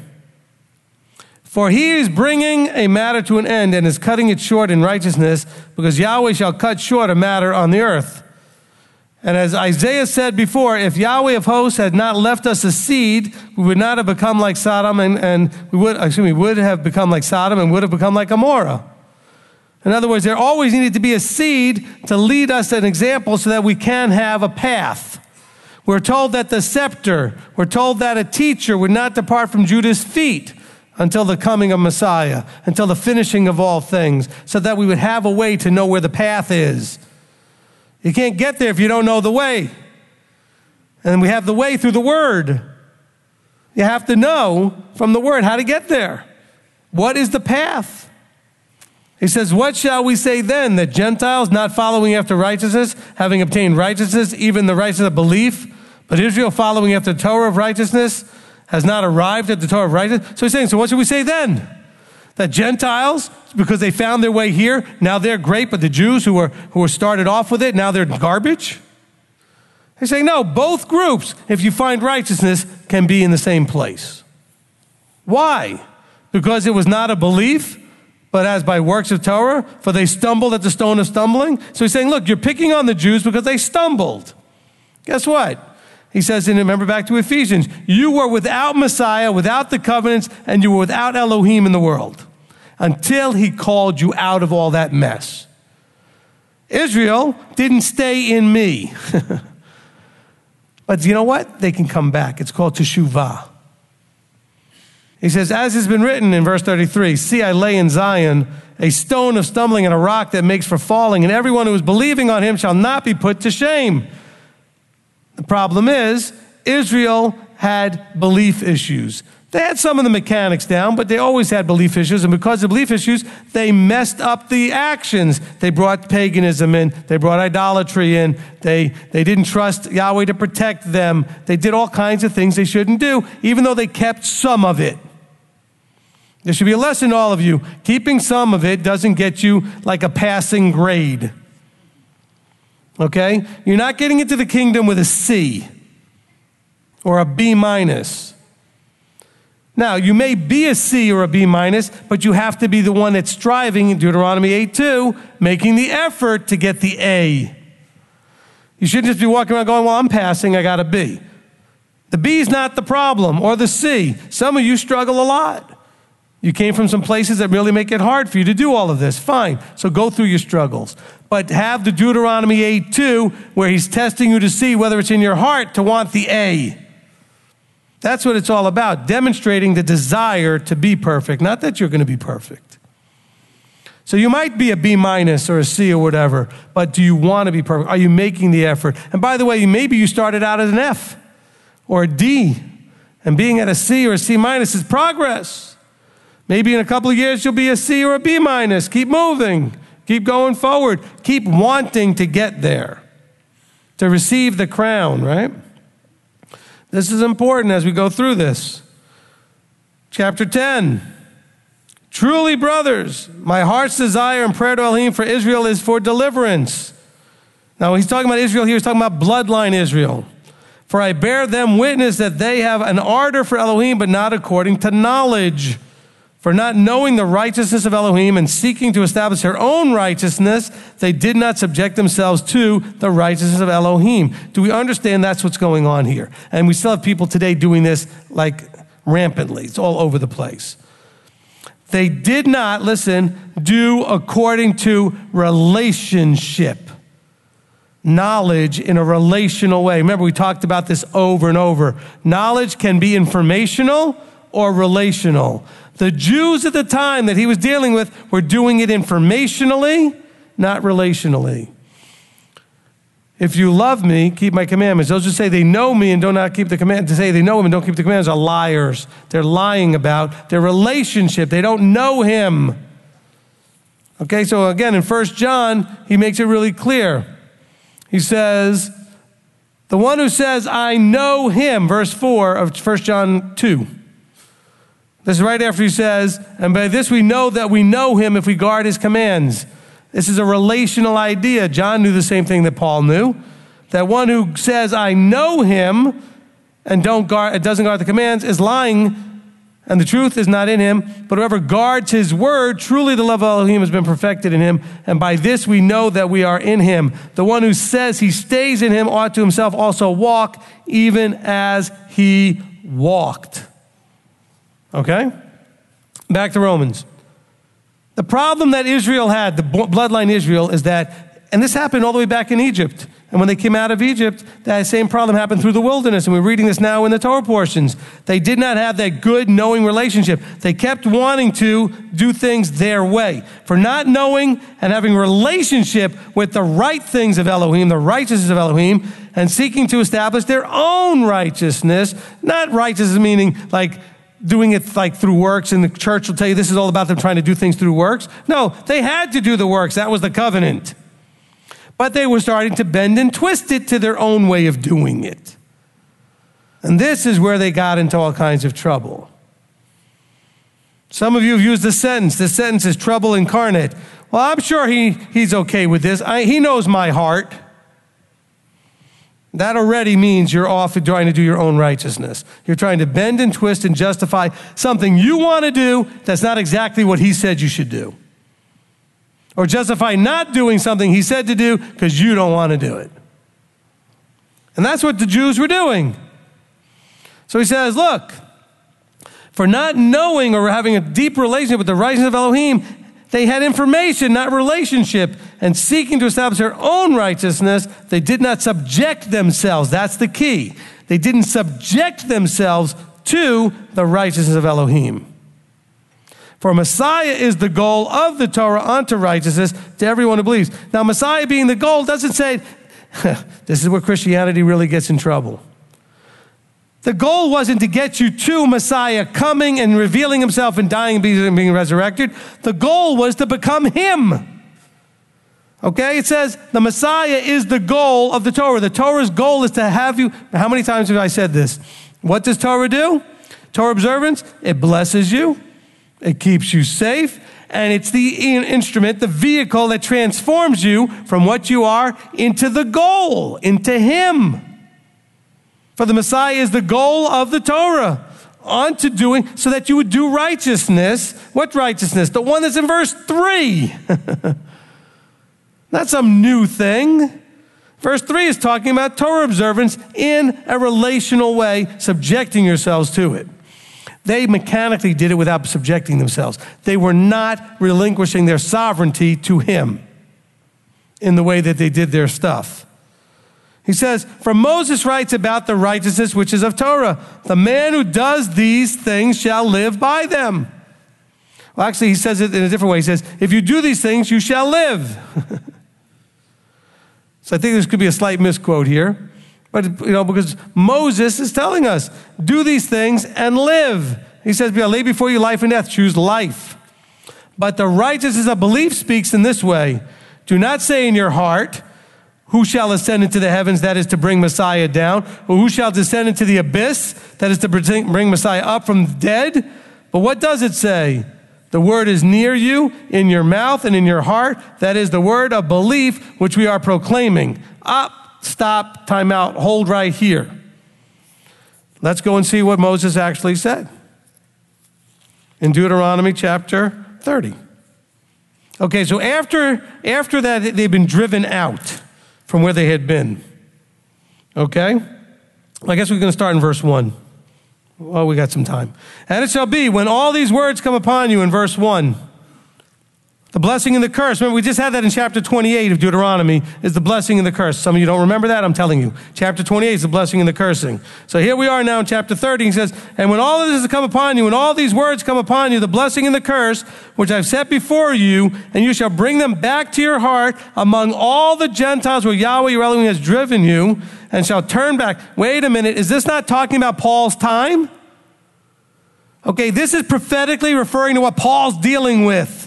For he is bringing a matter to an end and is cutting it short in righteousness, because Yahweh shall cut short a matter on the earth. And as Isaiah said before, if Yahweh of hosts had not left us a seed, we would not have become like Sodom, and, and we would, excuse me, would have become like Sodom and would have become like Gomorrah. In other words, there always needed to be a seed to lead us an example so that we can have a path. We're told that the scepter, we're told that a teacher would not depart from Judah's feet until the coming of Messiah, until the finishing of all things, so that we would have a way to know where the path is. You can't get there if you don't know the way. And we have the way through the Word. You have to know from the Word how to get there. What is the path? He says, what shall we say then? That Gentiles not following after righteousness, having obtained righteousness, even the righteousness of belief, but Israel following after the Torah of righteousness, has not arrived at the Torah of righteousness. So he's saying, so what should we say then? That Gentiles, because they found their way here, now they're great, but the Jews who were, who were started off with it, now they're garbage? He's saying, no, both groups, if you find righteousness, can be in the same place. Why? Because it was not a belief, but as by works of Torah, for they stumbled at the stone of stumbling. So he's saying, look, you're picking on the Jews because they stumbled. Guess what? He says, and remember back to Ephesians, you were without Messiah, without the covenants, and you were without Elohim in the world until he called you out of all that mess. Israel didn't stay in me. But you know what? They can come back. It's called teshuvah. He says, as has been written in verse thirty-three, see, I lay in Zion a stone of stumbling and a rock that makes for falling, and everyone who is believing on him shall not be put to shame. The problem is, Israel had belief issues. They had some of the mechanics down, but they always had belief issues. And because of belief issues, they messed up the actions. They brought paganism in. They brought idolatry in. They, they didn't trust Yahweh to protect them. They did all kinds of things they shouldn't do, even though they kept some of it. There should be a lesson to all of you. Keeping some of it doesn't get you like a passing grade. Okay? You're not getting into the kingdom with a C or a B minus. Now, you may be a C or a B minus, but you have to be the one that's striving, in Deuteronomy eight two, making the effort to get the A. You shouldn't just be walking around going, well, I'm passing, I got a B. The B is not the problem, or the C. Some of you struggle a lot. You came from some places that really make it hard for you to do all of this. Fine. So go through your struggles. But have the Deuteronomy eight two where he's testing you to see whether it's in your heart to want the A. That's what it's all about, demonstrating the desire to be perfect, not that you're going to be perfect. So you might be a B minus or a C or whatever, but do you want to be perfect? Are you making the effort? And by the way, maybe you started out as an F or a D, and being at a C or a C minus is progress. Maybe in a couple of years you'll be a C or a B minus. Keep moving. Keep going forward. Keep wanting to get there, to receive the crown, right? This is important as we go through this. Chapter ten. Truly, brothers, my heart's desire and prayer to Elohim for Israel is for deliverance. Now, he's talking about Israel here. He's talking about bloodline Israel. For I bear them witness that they have an ardor for Elohim, but not according to knowledge. For not knowing the righteousness of Elohim and seeking to establish their own righteousness, they did not subject themselves to the righteousness of Elohim. Do we understand that's what's going on here? And we still have people today doing this like rampantly. It's all over the place. They did not, listen, do according to relationship. Knowledge in a relational way. Remember, we talked about this over and over. Knowledge can be informational or relational. The Jews at the time that he was dealing with were doing it informationally, not relationally. If you love me, keep my commandments. Those who say they know me and do not keep the commandments, to say they know him and don't keep the commandments are liars. They're lying about their relationship. They don't know him. Okay, so again, in First John, he makes it really clear. He says, the one who says, I know him, verse four of First John two. This is right after he says, and by this we know that we know him if we guard his commands. This is a relational idea. John knew the same thing that Paul knew. That one who says, I know him, and don't guard, doesn't guard the commands is lying, and the truth is not in him. But whoever guards his word, truly the love of Elohim has been perfected in him. And by this we know that we are in him. The one who says he stays in him ought to himself also walk, even as he walked. Okay? Back to Romans. The problem that Israel had, the bloodline Israel, is that, and this happened all the way back in Egypt. And when they came out of Egypt, that same problem happened through the wilderness. And we're reading this now in the Torah portions. They did not have that good knowing relationship. They kept wanting to do things their way. For not knowing and having relationship with the right things of Elohim, the righteousness of Elohim, and seeking to establish their own righteousness, not righteousness meaning like doing it like through works, and the church will tell you this is all about them trying to do things through works. No, they had to do the works. That was the covenant. But they were starting to bend and twist it to their own way of doing it. And this is where they got into all kinds of trouble. Some of you have used this sentence. This sentence is trouble incarnate. Well, I'm sure he, he's okay with this. I, he knows my heart. That already means you're off and trying to do your own righteousness. You're trying to bend and twist and justify something you want to do that's not exactly what he said you should do. Or justify not doing something he said to do because you don't want to do it. And that's what the Jews were doing. So he says, look, for not knowing or having a deep relationship with the righteousness of Elohim, they had information, not relationship, and seeking to establish their own righteousness, they did not subject themselves. That's the key. They didn't subject themselves to the righteousness of Elohim. For Messiah is the goal of the Torah unto righteousness to everyone who believes. Now, Messiah being the goal doesn't say, this is where Christianity really gets in trouble. The goal wasn't to get you to Messiah coming and revealing himself and dying and being, being resurrected. The goal was to become him. Okay, it says the Messiah is the goal of the Torah. The Torah's goal is to have you. How many times have I said this? What does Torah do? Torah observance, it blesses you. It keeps you safe. And it's the instrument, the vehicle that transforms you from what you are into the goal, into him. For the Messiah is the goal of the Torah, onto doing, so that you would do righteousness. What righteousness? The one that's in verse three. Not some new thing. Verse three is talking about Torah observance in a relational way, subjecting yourselves to it. They mechanically did it without subjecting themselves. They were not relinquishing their sovereignty to him in the way that they did their stuff. He says, for Moses writes about the righteousness which is of Torah. The man who does these things shall live by them. Well, actually, he says it in a different way. He says, if you do these things, you shall live. So I think this could be a slight misquote here. But, you know, because Moses is telling us, do these things and live. He says, I lay before you life and death. Choose life. But the righteousness of belief speaks in this way. Do not say in your heart, who shall ascend into the heavens, that is to bring Messiah down, or who shall descend into the abyss, that is to bring Messiah up from the dead. But what does it say? The word is near you, in your mouth and in your heart. That is the word of belief, which we are proclaiming. Up, stop, time out, hold right here. Let's go and see what Moses actually said. In Deuteronomy chapter thirty. Okay, so after, after that, they've been driven out from where they had been. Okay? Well, I guess we're going to start in verse one. Well, we got some time. And it shall be, when all these words come upon you in verse one, the blessing and the curse. Remember, we just had that in chapter twenty-eight of Deuteronomy, is the blessing and the curse. Some of you don't remember that, I'm telling you. Chapter twenty-eight is the blessing and the cursing. So here we are now in chapter thirty. He says, and when all of this has come upon you, and all these words come upon you, the blessing and the curse, which I've set before you, and you shall bring them back to your heart among all the Gentiles where Yahweh your Elohim has driven you, and shall turn back. Wait a minute, is this not talking about Paul's time? Okay, this is prophetically referring to what Paul's dealing with.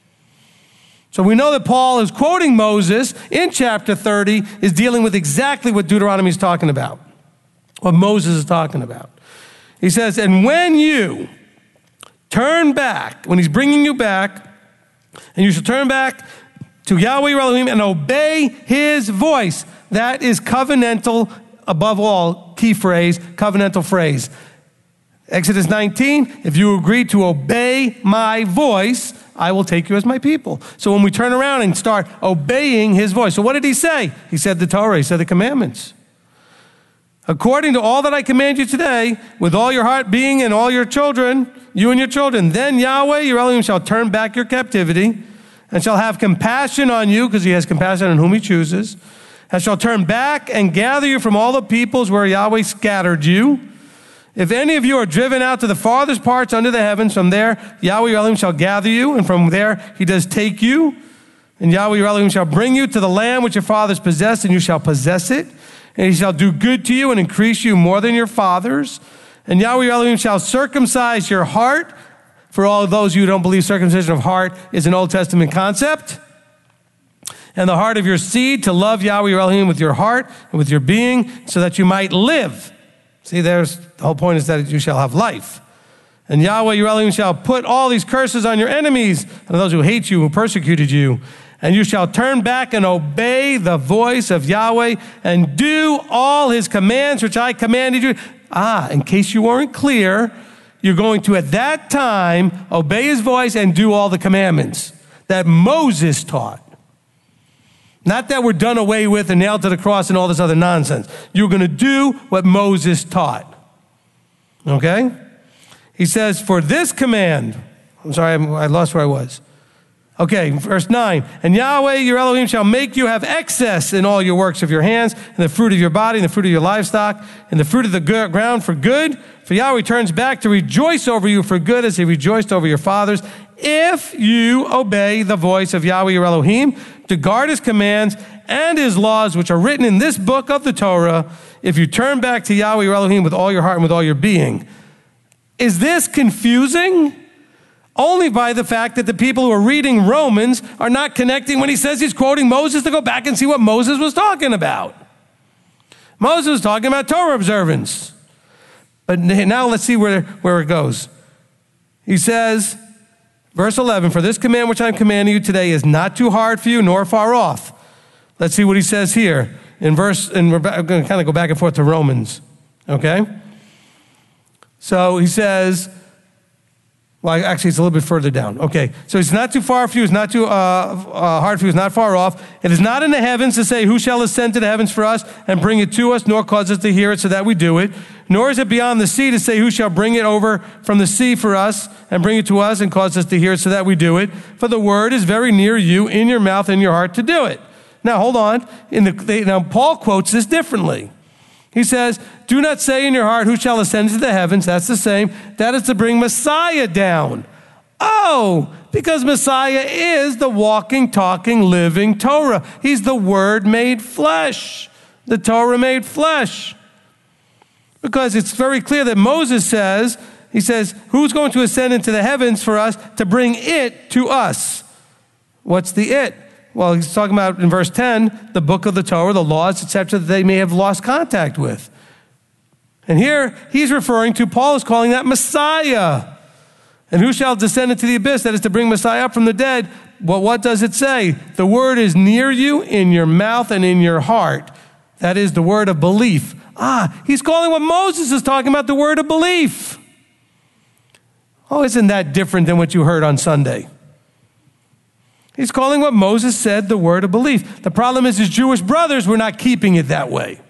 So we know that Paul is quoting Moses in chapter thirty, is dealing with exactly what Deuteronomy is talking about, what Moses is talking about. He says, and when you turn back, when he's bringing you back, and you shall turn back to Yahweh your Elohim and obey his voice. That is covenantal, above all, key phrase, covenantal phrase. Exodus nineteen, if you agree to obey my voice, I will take you as my people. So when we turn around and start obeying his voice. So what did he say? He said the Torah, he said the commandments. According to all that I command you today, with all your heart being and all your children, you and your children, then Yahweh your Elohim shall turn back your captivity and shall have compassion on you, because he has compassion on whom he chooses, and shall turn back and gather you from all the peoples where Yahweh scattered you. If any of you are driven out to the farthest parts under the heavens, from there Yahweh your Elohim shall gather you, and from there he does take you. And Yahweh your Elohim shall bring you to the land which your fathers possessed, and you shall possess it. And he shall do good to you and increase you more than your fathers. And Yahweh your Elohim shall circumcise your heart. For all of those who don't believe, circumcision of heart is an Old Testament concept. And the heart of your seed, to love Yahweh your Elohim with your heart and with your being, so that you might live. See, there's the whole point is that you shall have life. And Yahweh, your Elohim, shall put all these curses on your enemies and those who hate you, who persecuted you. And you shall turn back and obey the voice of Yahweh and do all his commands which I commanded you. Ah, in case you weren't clear, you're going to at that time obey his voice and do all the commandments that Moses taught. Not that we're done away with and nailed to the cross and all this other nonsense. You're going to do what Moses taught. Okay? He says, for this command, I'm sorry, I lost where I was. Okay, verse nine, and Yahweh, your Elohim, shall make you have excess in all your works of your hands, and the fruit of your body, and the fruit of your livestock, and the fruit of the ground for good. For Yahweh turns back to rejoice over you for good as he rejoiced over your fathers, if you obey the voice of Yahweh, your Elohim, to guard his commands and his laws, which are written in this book of the Torah, if you turn back to Yahweh, your Elohim, with all your heart and with all your being. Is this confusing? Only by the fact that the people who are reading Romans are not connecting when he says he's quoting Moses to go back and see what Moses was talking about. Moses was talking about Torah observance. But now let's see where, where it goes. He says, verse eleven, for this command which I'm commanding you today is not too hard for you nor far off. Let's see what he says here in verse, and we're going to kind of go back and forth to Romans, okay? So he says, well, actually, it's a little bit further down. Okay, so it's not too far for you, it's not too uh, uh, hard for you, it's not far off. It is not in the heavens to say, who shall ascend to the heavens for us and bring it to us, nor cause us to hear it so that we do it. Nor is it beyond the sea to say, who shall bring it over from the sea for us and bring it to us and cause us to hear it so that we do it. For the word is very near you, in your mouth and your heart to do it. Now, hold on. In the, they, now, Paul quotes this differently. He says, do not say in your heart, who shall ascend to the heavens? That's the same. That is to bring Messiah down. Oh, because Messiah is the walking, talking, living Torah. He's the Word made flesh. The Torah made flesh. Because it's very clear that Moses says, he says, who's going to ascend into the heavens for us to bring it to us? What's the it? Well, he's talking about in verse ten, the book of the Torah, the laws, et cetera, that they may have lost contact with. And here he's referring to, Paul is calling that Messiah. And who shall descend into the abyss? That is to bring Messiah up from the dead. Well, what does it say? The word is near you, in your mouth and in your heart. That is the word of belief. Ah, he's calling what Moses is talking about the word of belief. Oh, isn't that different than what you heard on Sunday? He's calling what Moses said the word of belief. The problem is his Jewish brothers were not keeping it that way.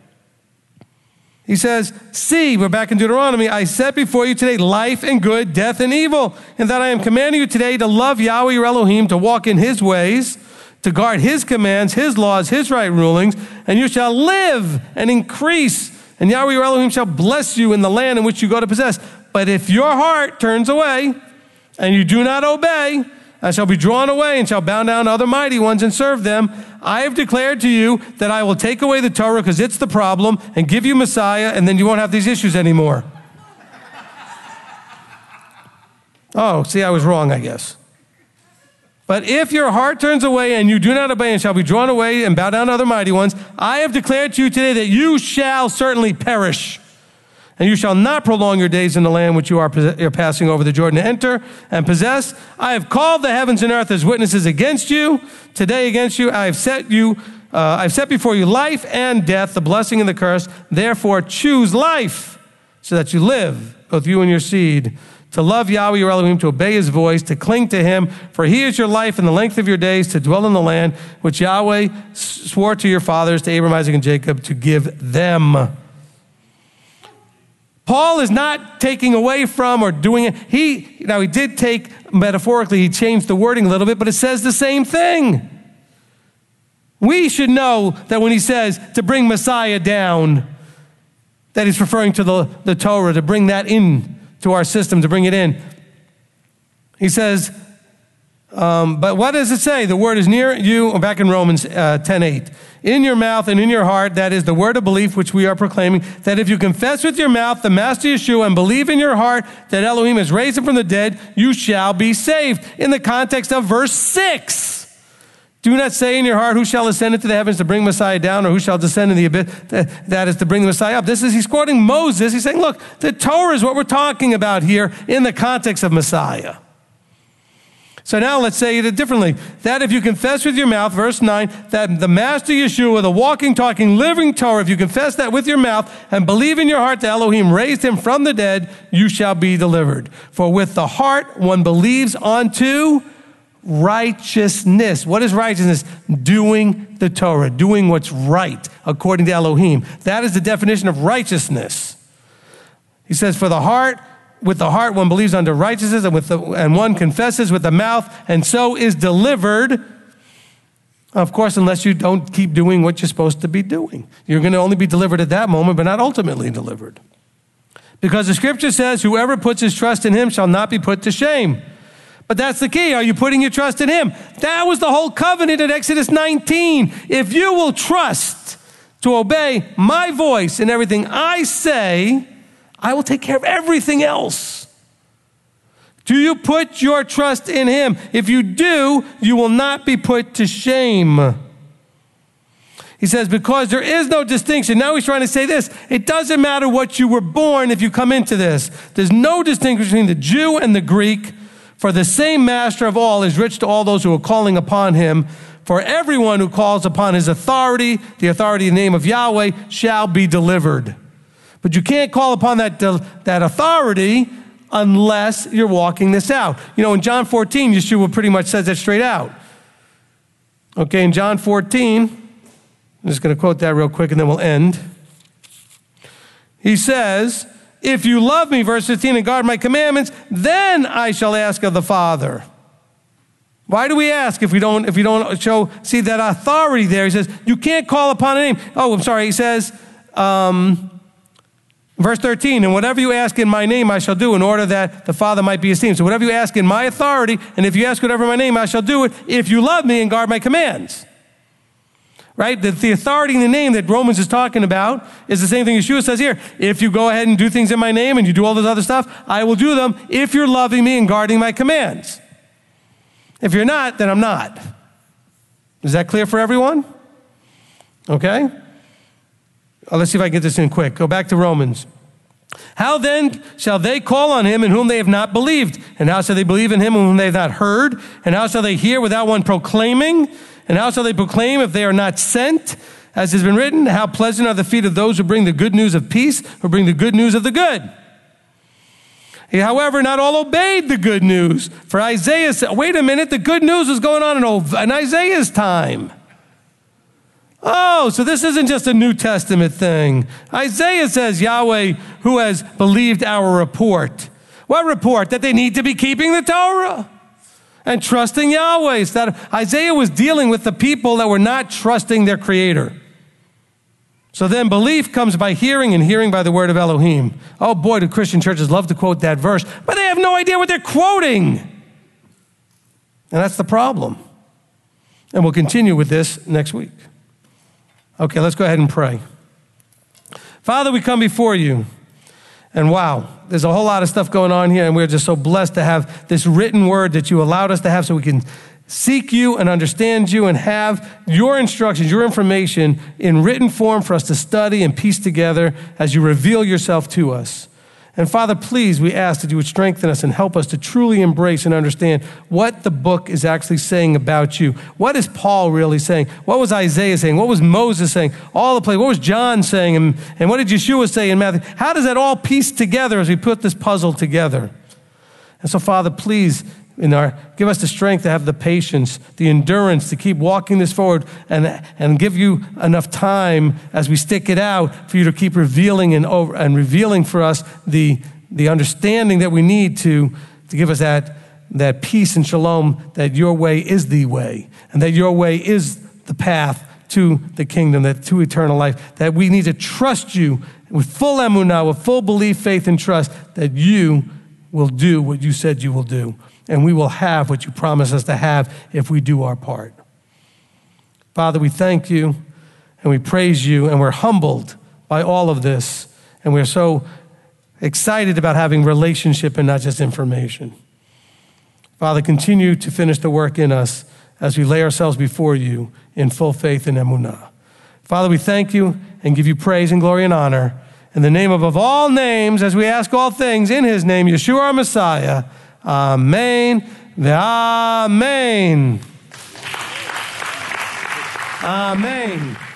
He says, see, we're back in Deuteronomy, I set before you today life and good, death and evil, and that I am commanding you today to love Yahweh your Elohim, to walk in his ways, to guard his commands, his laws, his right rulings, and you shall live and increase, and Yahweh your Elohim shall bless you in the land in which you go to possess. But if your heart turns away and you do not obey, I shall be drawn away and shall bow down to other mighty ones and serve them. I have declared to you that I will take away the Torah because it's the problem and give you Messiah, and then you won't have these issues anymore. Oh, see, I was wrong, I guess. But if your heart turns away and you do not obey and shall be drawn away and bow down to other mighty ones, I have declared to you today that you shall certainly perish. And you shall not prolong your days in the land which you are passing over the Jordan to enter and possess. I have called the heavens and earth as witnesses against you. Today against you I have set you, uh, I've set before you life and death, the blessing and the curse. Therefore choose life so that you live, both you and your seed, to love Yahweh your Elohim, to obey his voice, to cling to him. For he is your life and the length of your days, to dwell in the land which Yahweh swore to your fathers, to Abraham, Isaac, and Jacob, to give them. Paul is not taking away from or doing it. He, now he did take, metaphorically, he changed the wording a little bit, but it says the same thing. We should know that when he says to bring Messiah down, that he's referring to the, the Torah, to bring that in to our system, to bring it in. He says, um, but what does it say? The word is near you, back in Romans uh, ten eight. In your mouth and in your heart, that is the word of belief which we are proclaiming, that if you confess with your mouth the Master Yeshua and believe in your heart that Elohim has raised him from the dead, you shall be saved. In the context of verse six, Do not say in your heart, who shall ascend into the heavens to bring Messiah down, or who shall descend in the abyss, that, that is to bring the Messiah up. This is, he's quoting Moses. He's saying, look, the Torah is what we're talking about here in the context of Messiah. So now let's say it differently. That if you confess with your mouth, verse nine, that the Master Yeshua, the walking, talking, living Torah, if you confess that with your mouth and believe in your heart that Elohim raised him from the dead, you shall be delivered. For with the heart one believes unto righteousness. What is righteousness? Doing the Torah, doing what's right according to Elohim. That is the definition of righteousness. He says, for the heart, with the heart one believes unto righteousness, and with the, and one confesses with the mouth, and so is delivered. Of course, unless you don't keep doing what you're supposed to be doing. You're going to only be delivered at that moment, but not ultimately delivered. Because the scripture says, whoever puts his trust in him shall not be put to shame. But that's the key. Are you putting your trust in him? That was the whole covenant in Exodus nineteen. If you will trust to obey my voice in everything I say, I will take care of everything else. Do you put your trust in him? If you do, you will not be put to shame. He says, because there is no distinction. Now he's trying to say this. It doesn't matter what you were born if you come into this. There's no distinction between the Jew and the Greek. For the same master of all is rich to all those who are calling upon him. For everyone who calls upon his authority, the authority in the name of Yahweh, shall be delivered. But you can't call upon that, that authority unless you're walking this out. You know, in John fourteen, Yeshua pretty much says that straight out. Okay, in John fourteen, I'm just going to quote that real quick and then we'll end. He says, if you love me, verse fifteen, and guard my commandments, then I shall ask of the Father. Why do we ask if we don't, if we don't show, see that authority there? He says, you can't call upon a name. Oh, I'm sorry. He says, um, verse thirteen, and whatever you ask in my name, I shall do in order that the Father might be esteemed. So whatever you ask in my authority, and if you ask whatever in my name, I shall do it if you love me and guard my commands. Right? The, the authority in the name that Romans is talking about is the same thing Yeshua says here. If you go ahead and do things in my name and you do all this other stuff, I will do them if you're loving me and guarding my commands. If you're not, then I'm not. Is that clear for everyone? Okay? Oh, let's see if I can get this in quick. Go back to Romans. How then shall they call on him in whom they have not believed? And how shall they believe in him in whom they have not heard? And how shall they hear without one proclaiming? And how shall they proclaim if they are not sent? As has been written, how pleasant are the feet of those who bring the good news of peace, who bring the good news of the good. However, not all obeyed the good news. For Isaiah said, wait a minute, the good news was going on in, in Isaiah's time. Oh, so this isn't just a New Testament thing. Isaiah says, Yahweh, who has believed our report. What report? That they need to be keeping the Torah and trusting Yahweh. So that Isaiah was dealing with the people that were not trusting their Creator. So then belief comes by hearing, and hearing by the word of Elohim. Oh boy, do Christian churches love to quote that verse, but they have no idea what they're quoting. And that's the problem. And we'll continue with this next week. Okay, let's go ahead and pray. Father, we come before you. And wow, there's a whole lot of stuff going on here, and we're just so blessed to have this written word that you allowed us to have so we can seek you and understand you and have your instructions, your information in written form for us to study and piece together as you reveal yourself to us. And Father, please, we ask that you would strengthen us and help us to truly embrace and understand what the book is actually saying about you. What is Paul really saying? What was Isaiah saying? What was Moses saying? All the places. What was John saying? And, and what did Yeshua say in Matthew? How does that all piece together as we put this puzzle together? And so, Father, please, in our, give us the strength to have the patience, the endurance to keep walking this forward, and, and give you enough time as we stick it out for you to keep revealing and over and revealing for us the, the understanding that we need to, to give us that, that peace and shalom, that your way is the way, and that your way is the path to the kingdom, that to eternal life, that we need to trust you with full emunah, with full belief, faith, and trust that you will do what you said you will do. And we will have what you promise us to have if we do our part. Father, we thank you and we praise you, and we're humbled by all of this. And we're so excited about having relationship and not just information. Father, continue to finish the work in us as we lay ourselves before you in full faith and emunah. Father, we thank you and give you praise and glory and honor in the name above all names, as we ask all things in his name, Yeshua our Messiah. Amen. Ve'amen. Amen.